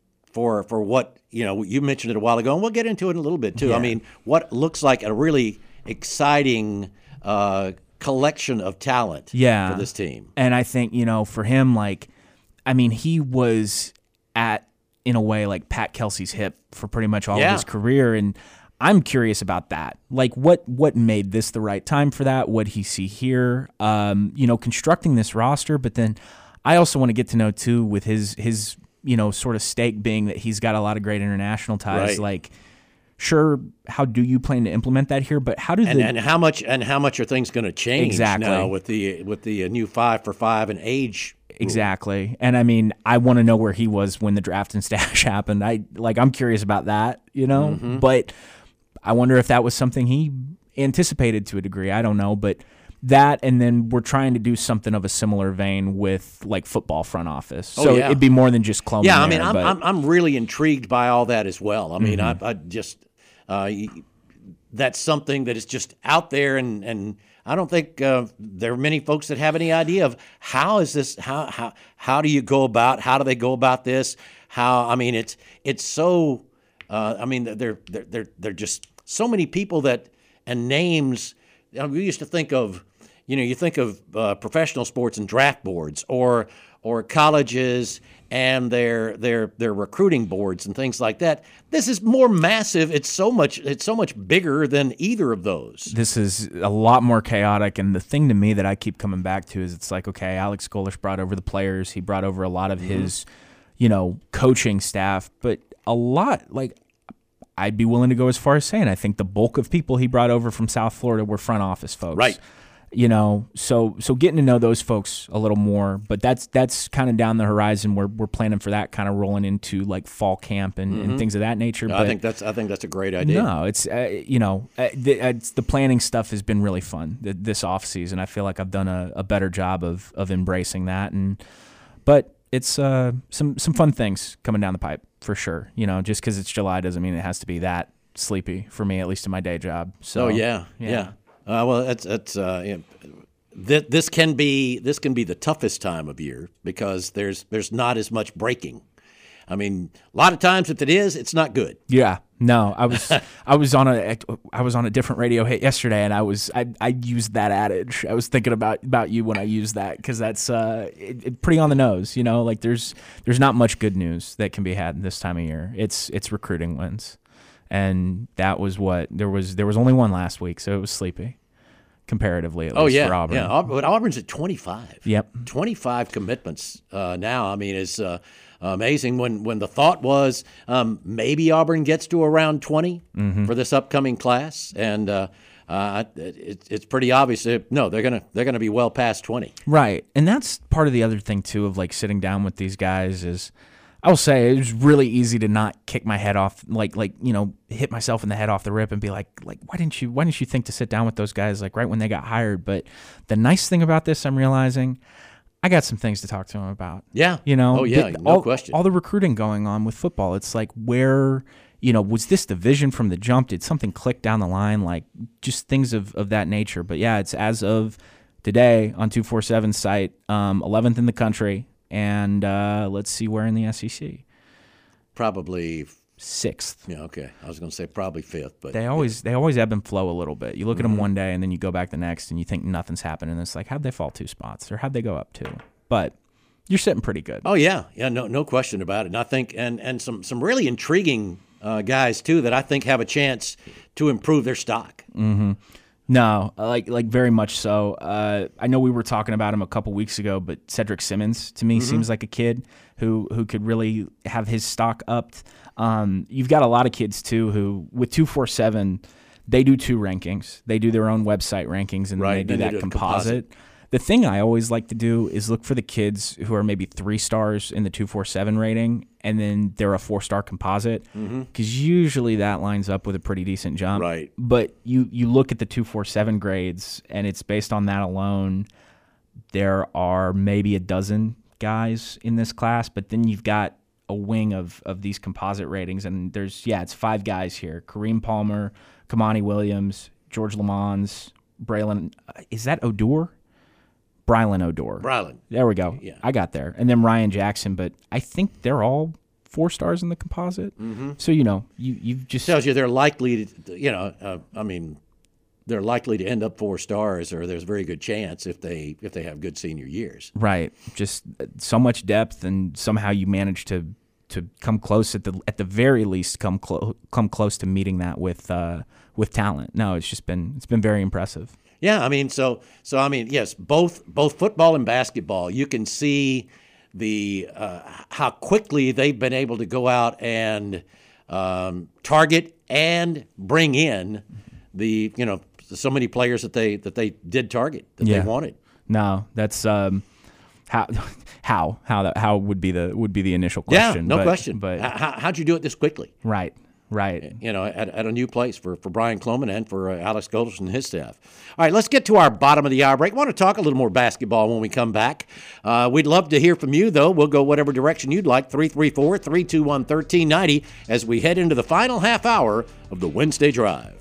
for for what you know you mentioned it a while ago, and we'll get into it in a little bit too. Yeah. I mean, what looks like a really exciting uh, collection of talent. Yeah. for this team, and I think you know for him like. I mean, he was at, in a way, like Pat Kelsey's hip for pretty much all yeah. of his career, and I'm curious about that. Like, what what made this the right time for that? What he see here? Um, you know, constructing this roster, but then I also want to get to know too with his his you know sort of stake being that he's got a lot of great international ties. Right. Like, sure, how do you plan to implement that here? But how do and, the and how much and how much are things going to change exactly. now with the with the new five for five and age? Exactly. And I mean, I want to know where he was when the draft and stash happened. I like I'm curious about that, you know? Mm-hmm. But I wonder if that was something he anticipated to a degree. I don't know, but that and then we're trying to do something of a similar vein with like football front office. Oh, so yeah. it'd be more than just Cloman. Yeah, I there, mean, I'm, but, I'm I'm really intrigued by all that as well. I mean, Mm-hmm. I, I just uh, that's something that is just out there, and, and I don't think uh, there are many folks that have any idea of how is this, how how how do you go about, how do they go about this? How I mean, it's it's so. Uh, I mean, they're they're they're they're just so many people that and names. You know, we used to think of, you know, you think of uh, professional sports and draft boards, or or colleges and their their their recruiting boards and things like that. This is more massive. It's so much. It's so much bigger than either of those. This is a lot more chaotic, and the thing to me that I keep coming back to is it's like, okay, Alex Golesh brought over the players. He brought over a lot of mm-hmm. his, you know, coaching staff, but a lot, like, I'd be willing to go as far as saying I think the bulk of people he brought over from South Florida were front office folks. Right. You know, so so getting to know those folks a little more, but that's that's kind of down the horizon. We're we're planning for that kind of rolling into like fall camp and, mm-hmm. and things of that nature. No, but I think that's I think that's a great idea. No, it's uh, you know uh, the, uh, it's, the planning stuff has been really fun th- this off season. I feel like I've done a, a better job of of embracing that, and but it's uh, some some fun things coming down the pipe for sure. You know, just because it's July doesn't mean it has to be that sleepy for me, at least in my day job. So oh yeah, yeah. yeah. Uh, well, it's it's uh, you know, th- this can be this can be the toughest time of year because there's there's not as much breaking. I mean, a lot of times if it is, it's not good. Yeah, no, I was I was on a I was on a different radio hit yesterday, and I was I I used that adage. I was thinking about about you when I used that because that's uh it, it pretty on the nose. You know, like there's there's not much good news that can be had this time of year. It's it's recruiting wins. And that was what there was. There was only one last week, so it was sleepy, comparatively at oh, least yeah, for Auburn. yeah. But Auburn's at twenty-five. Yep, twenty-five commitments uh, now. I mean, it's uh, amazing. When when the thought was um, maybe Auburn gets to around twenty mm-hmm. for this upcoming class, and uh, uh, it, it's pretty obvious. That, no, they're gonna they're gonna be well past twenty. Right, and that's part of the other thing too of like sitting down with these guys is. I will say it was really easy to not kick my head off, like like you know, hit myself in the head off the rip and be like, like why didn't you why didn't you think to sit down with those guys like right when they got hired? But the nice thing about this, I'm realizing, I got some things to talk to them about. Yeah, you know, oh yeah, the, no all, question. All the recruiting going on with football, it's like where you know was this the vision from the jump? Did something click down the line? Like just things of of that nature. But yeah, it's as of today on two forty-seven's site, um, eleventh in the country, and uh, let's see where in the S E C. Probably sixth. Yeah, okay. I was going to say probably fifth, but they always yeah. they always ebb and flow a little bit. You look mm-hmm. at them one day, and then you go back the next, and you think nothing's happening. And it's like, how'd they fall two spots, or how'd they go up two? But you're sitting pretty good. Oh yeah, yeah, no, no question about it. And I think, and and some some really intriguing uh, guys too that I think have a chance to improve their stock. Mm-hmm. No, like like very much so. Uh, I know we were talking about him a couple weeks ago, but Cedric Simmons to me mm-hmm. seems like a kid who who could really have his stock upped. Um, you've got a lot of kids too who with two forty-seven, they do two rankings. They do their own website rankings and right. they do and that they do composite. composite. The thing I always like to do is look for the kids who are maybe three stars in the two forty-seven rating, and then they're a four-star composite, because mm-hmm. usually that lines up with a pretty decent jump. Right. But you, you look at the two forty-seven grades, and it's based on that alone. There are maybe a dozen guys in this class, but then you've got a wing of, of these composite ratings, and there's, yeah, it's five guys here. Kareem Palmer, Kamani Williams, George Lamons, Braylon. Is that Odor? Brylan Odor. Brylan. There we go. Yeah. I got there. And then Ryan Jackson, but I think they're all four stars in the composite. Mm-hmm. So, you know, you, you've just... tells you they're likely to, you know, uh, I mean, they're likely to end up four stars, or there's a very good chance if they if they have good senior years. Right. Just so much depth, and somehow you manage to to come close at the at the very least come close come close to meeting that with uh, with talent. No, it's just been it's been very impressive. Yeah, I mean, so so I mean, yes, both both football and basketball, you can see the uh, how quickly they've been able to go out and um, target and bring in the you know so many players that they that they did target that yeah. they wanted. No, that's um, how how how that how would be the would be the initial question. Yeah, no but, question. But how, how'd you do it this quickly? Right. Right. You know, at, at a new place for, for Brian Cloman and for uh, Alex Golderson and his staff. All right, let's get to our bottom of the hour break. I want to talk a little more basketball when we come back. Uh, we'd love to hear from you, though. We'll go whatever direction you'd like, three three four, three two one, one three nine zero, as we head into the final half hour of the Wednesday Drive.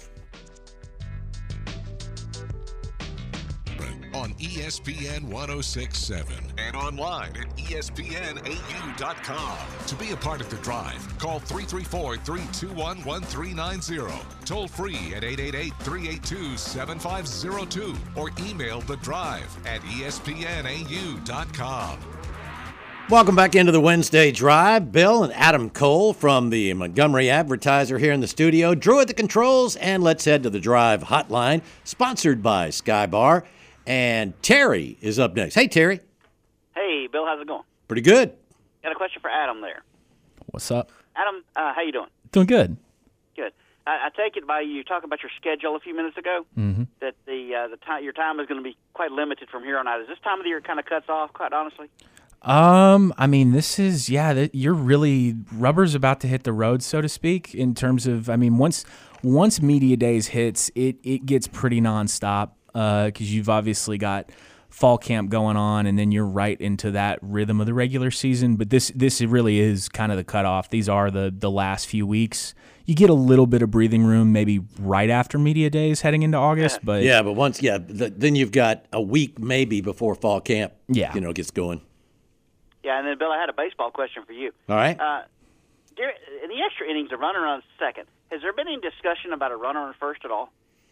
On E S P N one oh six point seven and online at E S P N A U dot com. To be a part of the drive, call three three four, three two one, one three nine zero. Toll free at eight eight eight, three eight two, seven five zero two or email the drive at E S P N A U dot com. Welcome back into the Wednesday Drive. Bill and Adam Cole from the Montgomery Advertiser here in the studio. Drew at the controls, and let's head to the Drive hotline, sponsored by Sky Bar. And Terry is up next. Hey, Terry. Hey, Bill, how's it going? Pretty good. got a question for Adam there. What's up? Adam, uh, how you doing? Doing good. Good. I, I take it by you talking about your schedule a few minutes ago Mm-hmm. that the uh, the time your time is going to be quite limited from here on out. Is this time of the year kind of cuts off? Quite honestly. Um, I mean, this is yeah. That you're really rubber's about to hit the road, so to speak. In terms of, I mean, once once media days hits, it it gets pretty nonstop because uh, you've obviously got fall camp going on, and then you're right into that rhythm of the regular season. But this this really is kind of the cutoff. These are the the last few weeks. You get a little bit of breathing room maybe right after media days heading into August. But yeah, but once yeah, the, then you've got a week maybe before fall camp. Yeah. you know, gets going. Yeah, and then Bill, I had a baseball question for you. All right. Uh, there, in the extra innings, a runner on second. Has there been any discussion about a runner on first at all?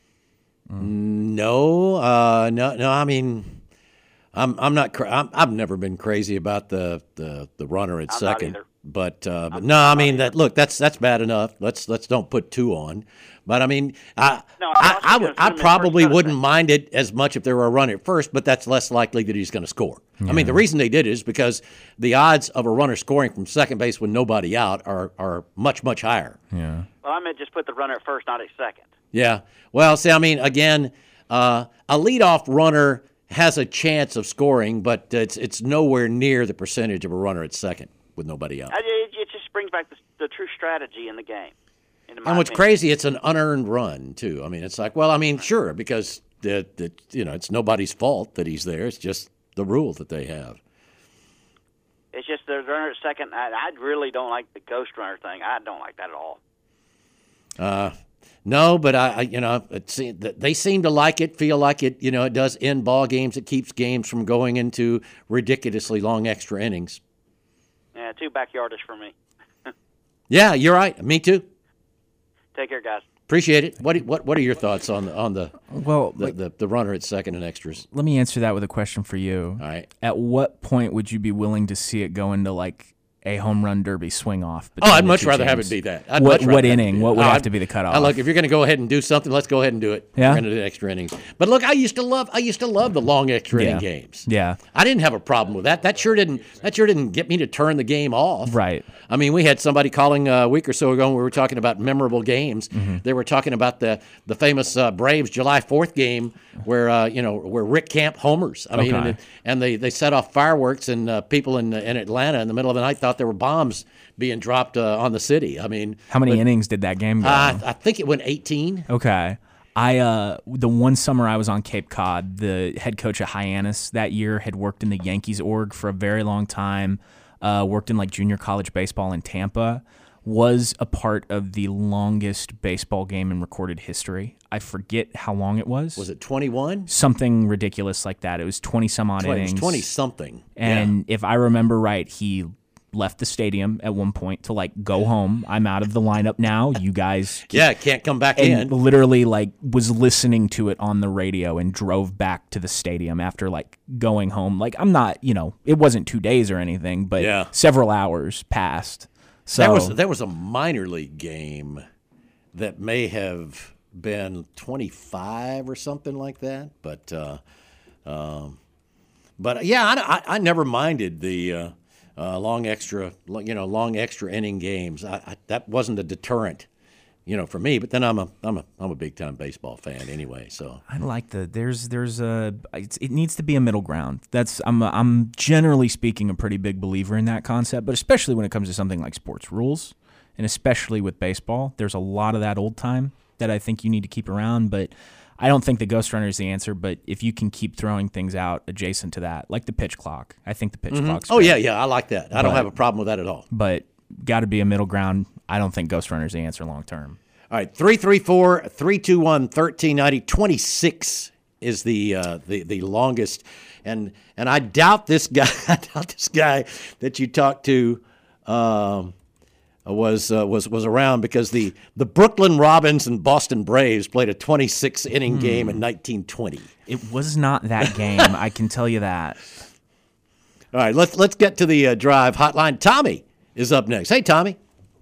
No, uh, no, no. I mean, I'm I'm not. Cra- I'm, I've never been crazy about the the, the runner at I'm not second. either. But, uh, but no, I mean that. Look, that's that's bad enough. Let's let's don't put two on. But I mean, I No, I, I I was would gonna I assume at probably first wouldn't base. mind it as much if there were a runner at first. But that's less likely that he's going to score. I mean, the reason they did it is because the odds of a runner scoring from second base with nobody out are are much much higher. yeah. Well, I meant just put the runner at first, not at second. Yeah. Well, see, I mean, again, uh, a leadoff runner has a chance of scoring, but it's it's nowhere near the percentage of a runner at second with nobody out. I, it, it just brings back the, the true strategy in the game. in my And what's opinion. crazy, it's an unearned run too. I mean, it's like, well, I mean, sure, because the, the you know, it's nobody's fault that he's there. It's just the rule that they have. It's just the runner at second. I, I really don't like the ghost runner thing. I don't like that at all. Uh, no, but I, I you know, it se- they seem to like it, feel like it. You know, it does end ball games. It keeps games from going into ridiculously long extra innings. Yeah, too backyardish for me. Yeah, you're right. Me too. Take care, guys. Appreciate it. What what what are your thoughts on the on the Well, the, like, the, the runner at second and extras? let me answer that with a question for you. All right. At what point would you be willing to see it go into like a home run derby swing off? Oh, I'd the much two rather have teams? it be that. I'd What much rather what have it inning? be What that. would Oh, have I'd- to be the cutoff? Now, look, if you're going to go ahead and do something, let's go ahead and do it. Yeah? We're going to do the extra innings. But look, I used to love I used to love the long extra Yeah. inning games. Yeah. I didn't have a problem with that. That sure didn't that sure didn't get me to turn the game off. Right. I mean, we had somebody calling a week or so ago when we were talking about memorable games. Mm-hmm. They were talking about the the famous uh, Braves July fourth game where uh, you know where Rick Camp homers. I mean, Okay. and, it- and they, they set off fireworks, and uh, people in in Atlanta in the middle of the night thought there were bombs being dropped uh, on the city. I mean, How many but, innings did that game go? uh, I think it went eighteen. Okay. I uh the one summer I was on Cape Cod, the head coach at Hyannis that year had worked in the Yankees org for a very long time, uh, worked in like junior college baseball in Tampa, was a part of the longest baseball game in recorded history. I forget how long it was. Was it twenty-one? Something ridiculous like that. It was twenty some odd innings. twenty something. And if I remember right, he left the stadium at one point to like go home. I'm out of the lineup now. You guys keep Yeah, can't come back and in. literally like was listening to it on the radio and drove back to the stadium after like going home. Like I'm not, you know, it wasn't two days or anything, but Yeah. several hours passed. So There was there was a minor league game that may have been twenty-five or something like that, but uh, um, but yeah, I, I, I never minded the uh, uh, long extra you know long extra inning games. I, I, that wasn't a deterrent, you know, for me. But then I'm a I'm a I'm a big time baseball fan anyway, so. I like the there's there's a it's, it needs to be a middle ground. That's I'm a, I'm generally speaking a pretty big believer in that concept, but especially when it comes to something like sports rules, and especially with baseball, there's a lot of that old time that I think you need to keep around. But I don't think the ghost runner is the answer. But if you can keep throwing things out adjacent to that, like the pitch clock, I think the pitch clock's Oh great. yeah, yeah, I like that. I don't But- have a problem with that at all. But got to be a middle ground. I don't think ghost runner is the answer long term. All right, three three four, three two one, one three nine zero. twenty-six is the uh, the the longest, and and I doubt this guy. I doubt this guy that you talked to um, was uh, was was around because the the Brooklyn Robins and Boston Braves played a twenty-six inning game in nineteen twenty. It was not that game. I can tell you that. All right, let's let's get to the uh, drive hotline. Tommy is up next. Hey, Tommy.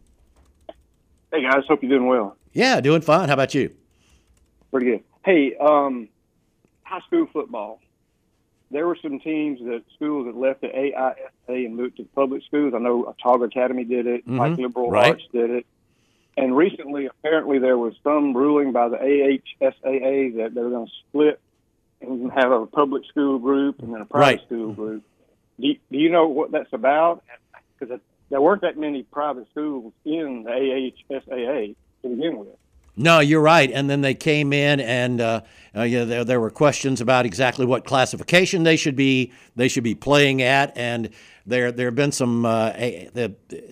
Hey guys, hope you're doing well. Yeah, doing fine. How about you? Pretty good. Hey, um, high school football. there were some teams that schools that left the A I S A and moved to public schools. I know Autauga Academy did it. Mm-hmm. Pike Liberal Right. Arts did it. And recently, apparently, there was some ruling by the A H S A A that they were going to split and have a public school group and then a private Right. school group. Do you, do you know what that's about? Because there weren't that many private schools in the A H S A A to begin with. No, you're right. And then they came in, and uh, uh, yeah, there, there were questions about exactly what classification they should be they should be playing at, and there there have been some. Uh, a, the,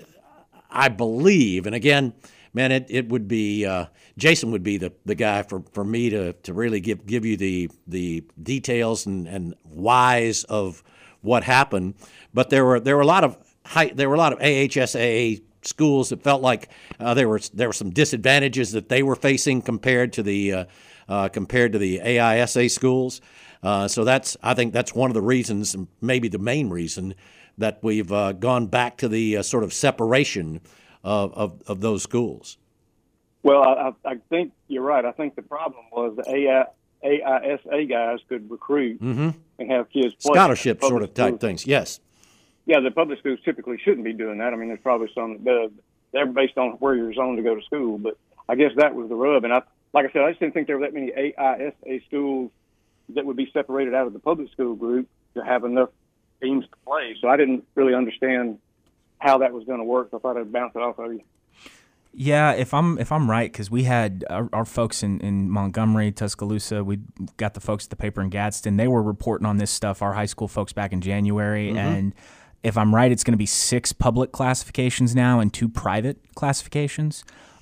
I believe, and again, man, it, it would be uh, Jason would be the, the guy for, for me to, to really give give you the the details and, and whys of what happened. But there were there were a lot of high, there were a lot of A H S A A schools that felt like uh, there were there were some disadvantages that they were facing compared to the uh, uh, compared to the A I S A schools. Uh, so that's I think that's one of the reasons, maybe the main reason, that we've uh, gone back to the uh, sort of separation of, of, of those schools. Well, I, I think you're right. I think the problem was the A I S A guys could recruit Mm-hmm. and have kids play. Scholarship Public sort of type schools. things, yes. Yeah, the public schools typically shouldn't be doing that. I mean, there's probably some that does. They're based on where you're zoned to go to school, but I guess that was the rub. And I, like I said, I just didn't think there were that many A I S A schools that would be separated out of the public school group to have enough teams to play. So I didn't really understand how that was going to work. So I thought I'd bounce it off of you. Yeah, if I'm if I'm right, because we had our, our folks in, in Montgomery, Tuscaloosa, we got the folks at the paper in Gadsden. They were reporting on this stuff, our high school folks back in January. Mm-hmm. And if I'm right, it's going to be six public classifications now and two private classifications.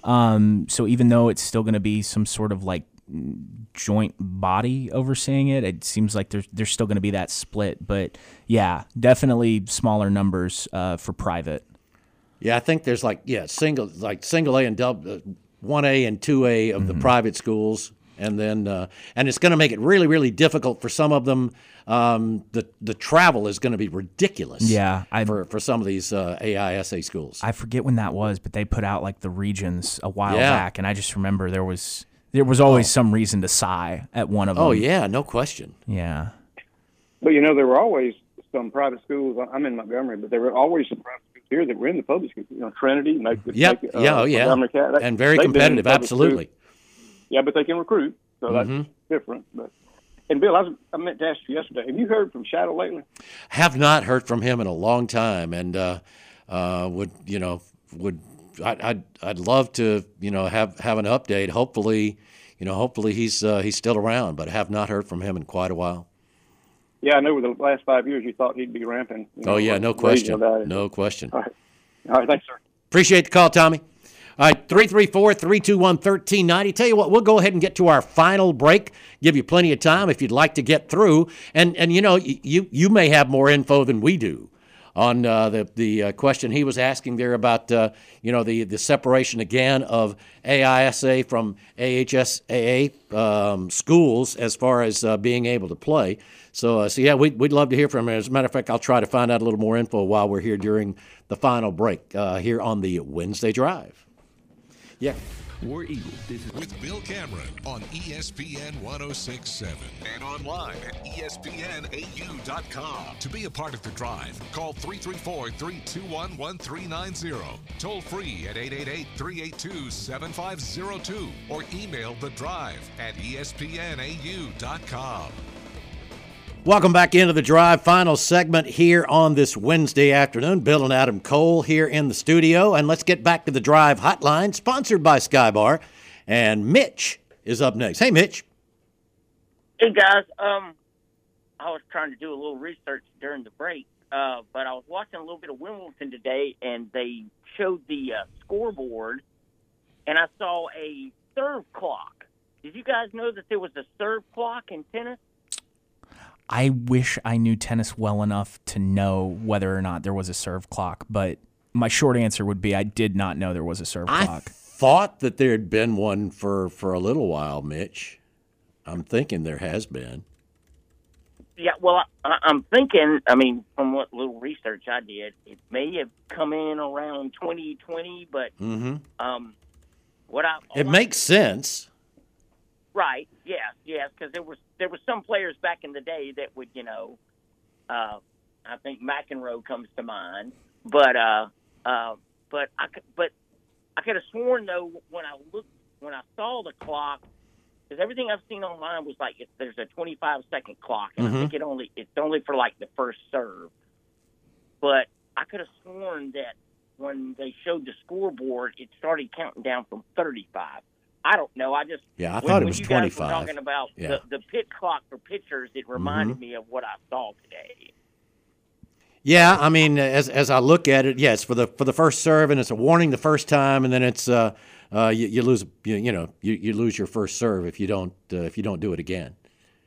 Um, so even though it's still going to be some sort of like joint body overseeing it, it seems like there's there's still going to be that split. But yeah, definitely smaller numbers uh, for private. Yeah, I think there's like yeah single like single A and double one A and two A of the private schools, and then uh, and it's going to make it really really difficult for some of them. Um, the the travel is going to be ridiculous. Yeah, I, for for some of these uh, A I S A schools. I forget when that was, but they put out like the regions a while Yeah. back, and I just remember there was there was always some reason to sigh at one of them. Oh yeah, no question. Yeah. But, you know, there were always some private schools. I'm in Montgomery, but there were always some private schools here that were in the public schools. You know, Trinity. Make, Yep. make, uh, yeah. Oh yeah. Montgomery Cat, they- and very they've been in competitive. public Absolutely. schools. Yeah, but they can recruit, so that's Mhm. different. But and Bill, I, was, I meant to ask you yesterday. Have you heard from Shadow lately? Have not heard from him in a long time, and uh, uh, would you know would I, I'd I'd love to you know have have an update. Hopefully, you know hopefully he's uh, he's still around, but have not heard from him in quite a while. Yeah, I know. Over the last five years, you thought he'd be ramping. You know, Oh yeah, no raising question, about it. no question. All right, all right. Thanks, sir. Appreciate the call, Tommy. All right, three three four, three two one, one three nine zero. Tell you what, we'll go ahead and get to our final break. Give you plenty of time if you'd like to get through. And, and you know, you you may have more info than we do on uh, the, the uh, question he was asking there about, uh, you know, the, the separation again of A I S A from A H S A A um, schools as far as uh, being able to play. So, uh, so yeah, we'd, we'd love to hear from him. As a matter of fact, I'll try to find out a little more info while we're here during the final break uh, here on the Wednesday Drive. Yeah. War Eagle. This is with Bill Cameron on E S P N one oh six point seven and online at E S P N A U dot com. To be a part of the drive, call three three four, three two one, one three nine zero. Toll free at eight eight eight, three eight two, seven five zero two or email the drive at E S P N A U dot com. Welcome back into the drive. Final segment here on this Wednesday afternoon. Bill and Adam Cole here in the studio. And let's get back to the drive hotline, sponsored by Skybar. And Mitch is up next. Hey, Mitch. Hey, guys. Um, I was trying to do a little research during the break, uh, but I was watching a little bit of Wimbledon today, and they showed the uh, scoreboard, and I saw a serve clock. Did you guys know that there was a serve clock in tennis? I wish I knew tennis well enough to know whether or not there was a serve clock, but my short answer would be I did not know there was a serve I clock. thought that there had been one for, for a little while, Mitch. I'm thinking there has been. Yeah, well, I, I'm thinking, I mean, from what little research I did, it may have come in around twenty twenty, but Mm-hmm. um, what I... It makes sense. Right. Yes. Yes. Because there was there was some players back in the day that would, you know, uh, I think McEnroe comes to mind, but uh, uh, but I could, but I could have sworn though when I looked when I saw the clock, because everything I've seen online was like it, there's a twenty-five second clock, and Mm-hmm. I think it only it's only for like the first serve. But I could have sworn that when they showed the scoreboard, it started counting down from thirty-five. I don't know. I just Yeah, I when, thought it when was you guys twenty-five. were talking about Yeah. the, the pit clock for pitchers, it reminded Mhm. me of what I saw today. Yeah, I mean, as as I look at it, yes, for the for the first serve, and it's a warning the first time, and then it's uh, uh you, you lose you, you know you, you lose your first serve if you don't uh, if you don't do it again.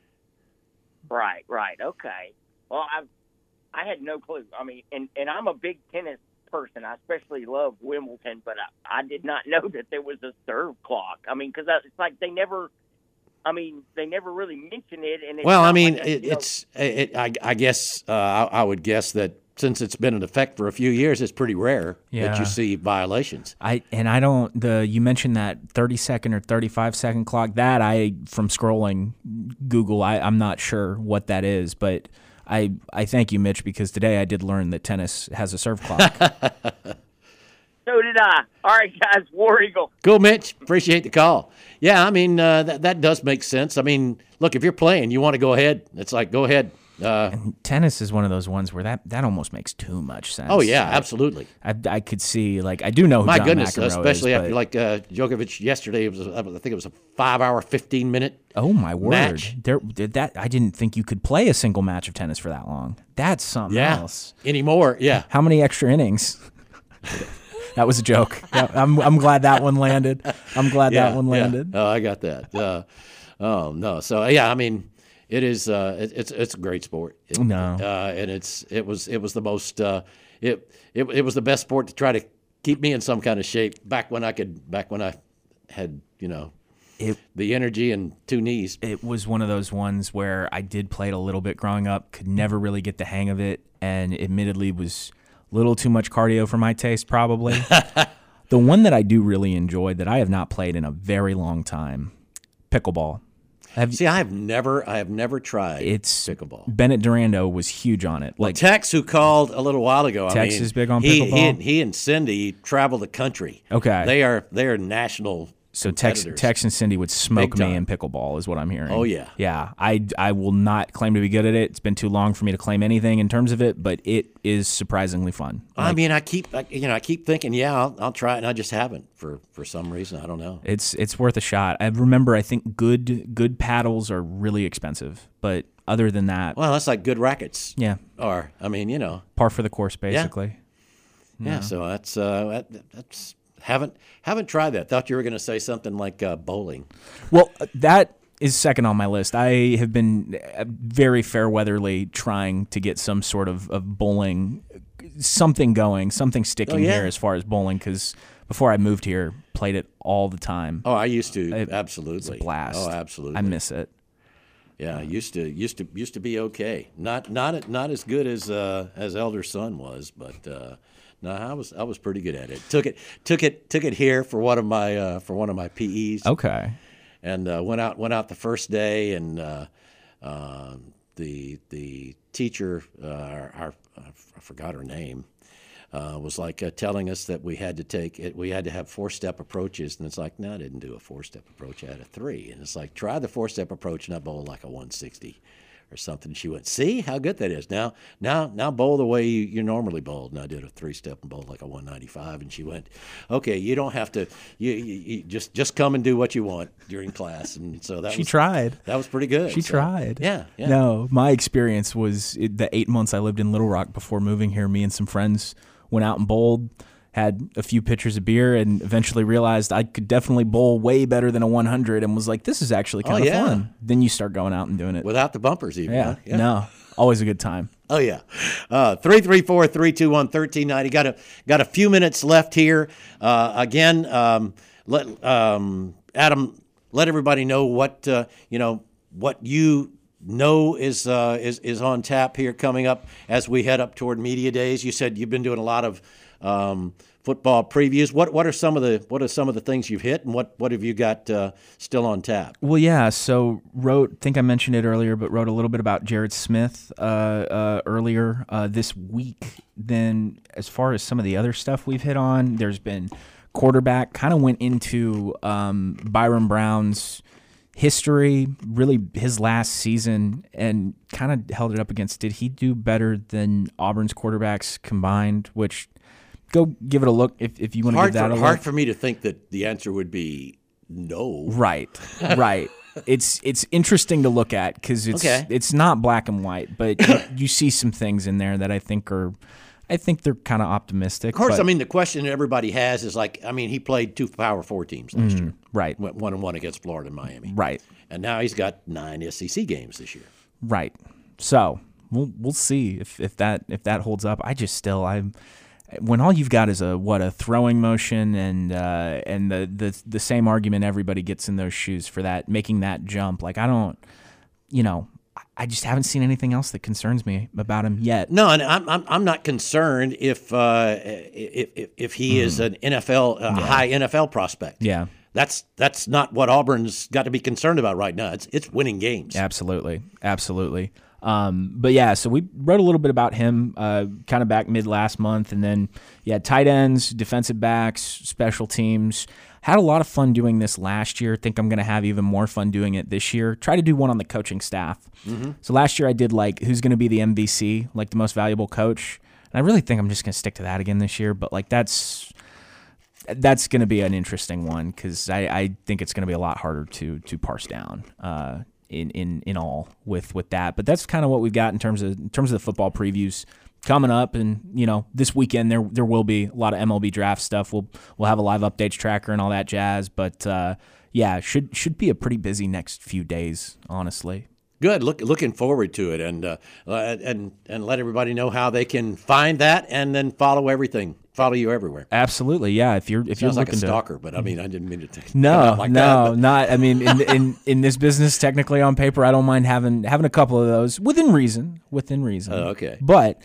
Right, right, okay. Well, I I had no clue. I mean, and, and I'm a big tennis person. I especially love Wimbledon, but I, I did not know that there was a serve clock. I mean, because it's like they never. I mean, they never really mention it. And it's Well, not I mean, like a, it, you know, it's it, I, I guess uh, I, I would guess that since it's been in effect for a few years, it's pretty rare that Yeah. you see violations. I and I don't the you mentioned that thirty second or thirty-five second clock that I from scrolling Google I, I'm not sure what that is, but I I thank you, Mitch, because today I did learn that tennis has a serve clock. So did I. All right, guys, War Eagle. Cool, Mitch. Appreciate the call. Yeah, I mean uh, that that does make sense. I mean, look, if you're playing, you want to go ahead. It's like go ahead. Uh, Tennis is one of those ones where that, that almost makes too much sense. oh yeah, I, absolutely. I, I could see like I do know who My John goodness, McEnroe especially is, after but- like uh, Djokovic yesterday. It was I think it was a five-hour, fifteen-minute. Oh my word! match. There, did that I didn't think you could play a single match of tennis for that long. That's something Yeah, else. anymore. Yeah. How many extra innings? That was a joke. Yeah, I'm I'm glad that one landed. I'm glad yeah, that one yeah. landed. Oh, I got that. Uh, oh no. So yeah, I mean, it is. Uh, it, it's it's a great sport. It, No. uh, and it's it was it was the most. Uh, it, it it was the best sport to try to keep me in some kind of shape back when I could. Back when I had you know. It- the energy and two knees. It was one of those ones where I did play it a little bit growing up, could never really get the hang of it, and admittedly was a little too much cardio for my taste, probably. The one that I do really enjoy that I have not played in a very long time, pickleball. Have, See, I have never, I have never tried it's pickleball. Bennett Durando was huge on it. Like Tex, who called a little while ago, I Tex mean, is big on he, pickleball? He and, he and Cindy travel the country. Okay. they are they are national. So Tex, competitors. Tex and Cindy would smoke Big me time. in pickleball is what I'm hearing. Oh, yeah. Yeah. I, I will not claim to be good at it. It's been too long for me to claim anything in terms of it, but it is surprisingly fun. I Like, mean, I keep, I, you know, I keep thinking, yeah, I'll, I'll try it, and I just haven't for, for some reason. I don't know. It's it's worth a shot. I remember I think good good paddles are really expensive, but other than that, Well, that's like good rackets. yeah, Or, I mean, you know, par for the course basically. yeah. So that's uh, that, that's haven't haven't tried that. Thought you were going to say something like uh, bowling. Well, uh, that is second on my list. I have been uh, very fair weatherly trying to get some sort of, of bowling, something going, something sticking Oh, yeah. here as far as bowling, because before I moved here, played it all the time. Oh, I used to It- absolutely. It's a blast. Oh, absolutely. I miss it. Yeah, used to used to used to be okay. Not not not as good as uh, as elder son was, but uh, no, I was I was pretty good at it. Took it took it took it here for one of my uh, for one of my P Es. Okay. And uh, went out went out the first day, and uh, uh, the the teacher, uh, our, our I forgot her name, uh, was like uh, telling us that we had to take it. We had to have four step approaches, and it's like, no, I didn't do a four step approach. I had a three, and it's like, try the four step approach, and I bowl like a one sixty or something. She went, see how good that is. Now now now bowl the way you, you normally bowled. And I did a three step and bowled like a one ninety-five, and she went, okay, you don't have to. You, you, you just just come and do what you want during class. And so that She was, tried. That was pretty good. She So, tried. Yeah, yeah. No, my experience was it, the eight months I lived in Little Rock before moving here. Me and some friends went out and bowled, had a few pitchers of beer, and eventually realized I could definitely bowl way better than a one hundred, and was like, this is actually kind Oh, of yeah. fun. Then you start going out and doing it. Without the bumpers, even. yeah. huh? No, always a good time. Oh yeah, uh, three three four three two one thirteen ninety. Got a got a few minutes left here. Uh, again, um, let um, Adam let everybody know what uh, you know what you know is uh, is is on tap here coming up as we head up toward media days. You said you've been doing a lot of um, football previews. What what are some of the what are some of the things you've hit, and what, what have you got uh, still on tap? Well, yeah. So wrote, I think I mentioned it earlier, but wrote a little bit about Jared Smith uh, uh, earlier uh, this week. Then, as far as some of the other stuff we've hit on, there's been quarterback. Kind of went into um, Byron Brown's history, really his last season, and kind of held it up against, did he do better than Auburn's quarterbacks combined? Which, go give it a look if, if you want to give that for, a look. Hard for me to think that the answer would be no. Right, right. It's it's interesting to look at because it's okay. it's not black and white, but you, you see some things in there that I think are, I think they're kind of optimistic. Of course, but, I mean, the question everybody has is like, I mean, he played two Power Four teams last mm, year. Right. Went one and one against Florida and Miami. Right. And now he's got nine S E C games this year. Right. So we'll we'll see if, if that if that holds up. I just still I'm when all you've got is a what a throwing motion and uh, and the, the the same argument everybody gets in those shoes for that making that jump. Like I don't, you know. I just haven't seen anything else that concerns me about him yet. No, and I'm I'm, I'm not concerned if uh, if if he mm. is an N F L a yeah. high N F L prospect. Yeah, that's that's not what Auburn's got to be concerned about right now. It's it's winning games. Absolutely, absolutely. Um, but yeah, so we wrote a little bit about him, uh, kind of back mid last month, and then yeah, tight ends, defensive backs, special teams. Had a lot of fun doing this last year. Think I'm going to have even more fun doing it this year. Try to do one on the coaching staff. Mm-hmm. So last year I did like who's going to be the M V C, like the most valuable coach. And I really think I'm just going to stick to that again this year. But like that's that's going to be an interesting one because I, I think it's going to be a lot harder to to parse down uh, in in in all with with that. But that's kind of what we've got in terms of in terms of the football previews coming up, and you know this weekend there there will be a lot of M L B draft stuff. We'll we'll have a live updates tracker and all that jazz. But uh, yeah, should should be a pretty busy next few days, honestly. Good. Look looking forward to it, and uh, and and let everybody know how they can find that, and then follow everything. Follow you everywhere. Absolutely, yeah. If you're if Sounds you're like looking a stalker, to, but I mean I didn't mean to take no like no that, not. I mean in in in this business, technically on paper, I don't mind having having a couple of those within reason. Within reason. Oh, okay. But.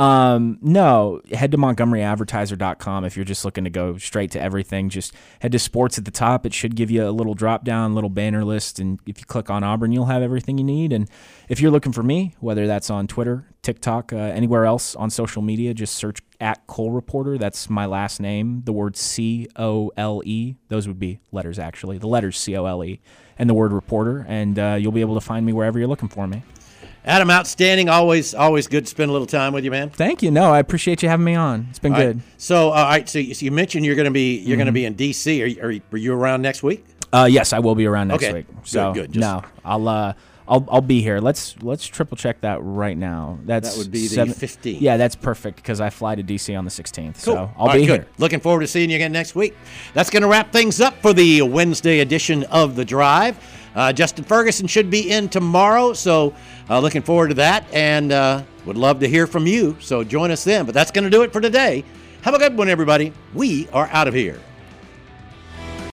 Um, no, head to Montgomery Advertiser dot com if you're just looking to go straight to everything. Just head to sports at the top. It should give you a little drop down, little banner list. And if you click on Auburn, you'll have everything you need. And if you're looking for me, whether that's on Twitter, TikTok, uh, anywhere else on social media, just search at Cole Reporter. That's my last name, the word C O L E. Those would be letters, actually. The letters C O L E and the word reporter. And uh, you'll be able to find me wherever you're looking for me. Adam, outstanding. Always, always good to spend a little time with you, man. Thank you. No, I appreciate you having me on. It's been all good. Right. So, all right. So, so you mentioned you're going to be you're mm-hmm. going to be in D C. Are you, are, you, are you around next week? Uh, yes, I will be around next okay. week. So, good, good. Just, no, I'll uh, I'll I'll be here. Let's let's triple check that right now. That's that would be the seven, fifteenth. Yeah, that's perfect because I fly to D C on the sixteenth. Cool. So I'll all be right, here. Good. Looking forward to seeing you again next week. That's going to wrap things up for the Wednesday edition of The Drive. Uh, Justin Ferguson should be in tomorrow, so uh, looking forward to that, and uh, would love to hear from you, so join us then. But that's going to do it for today. Have a good one, everybody. We are out of here.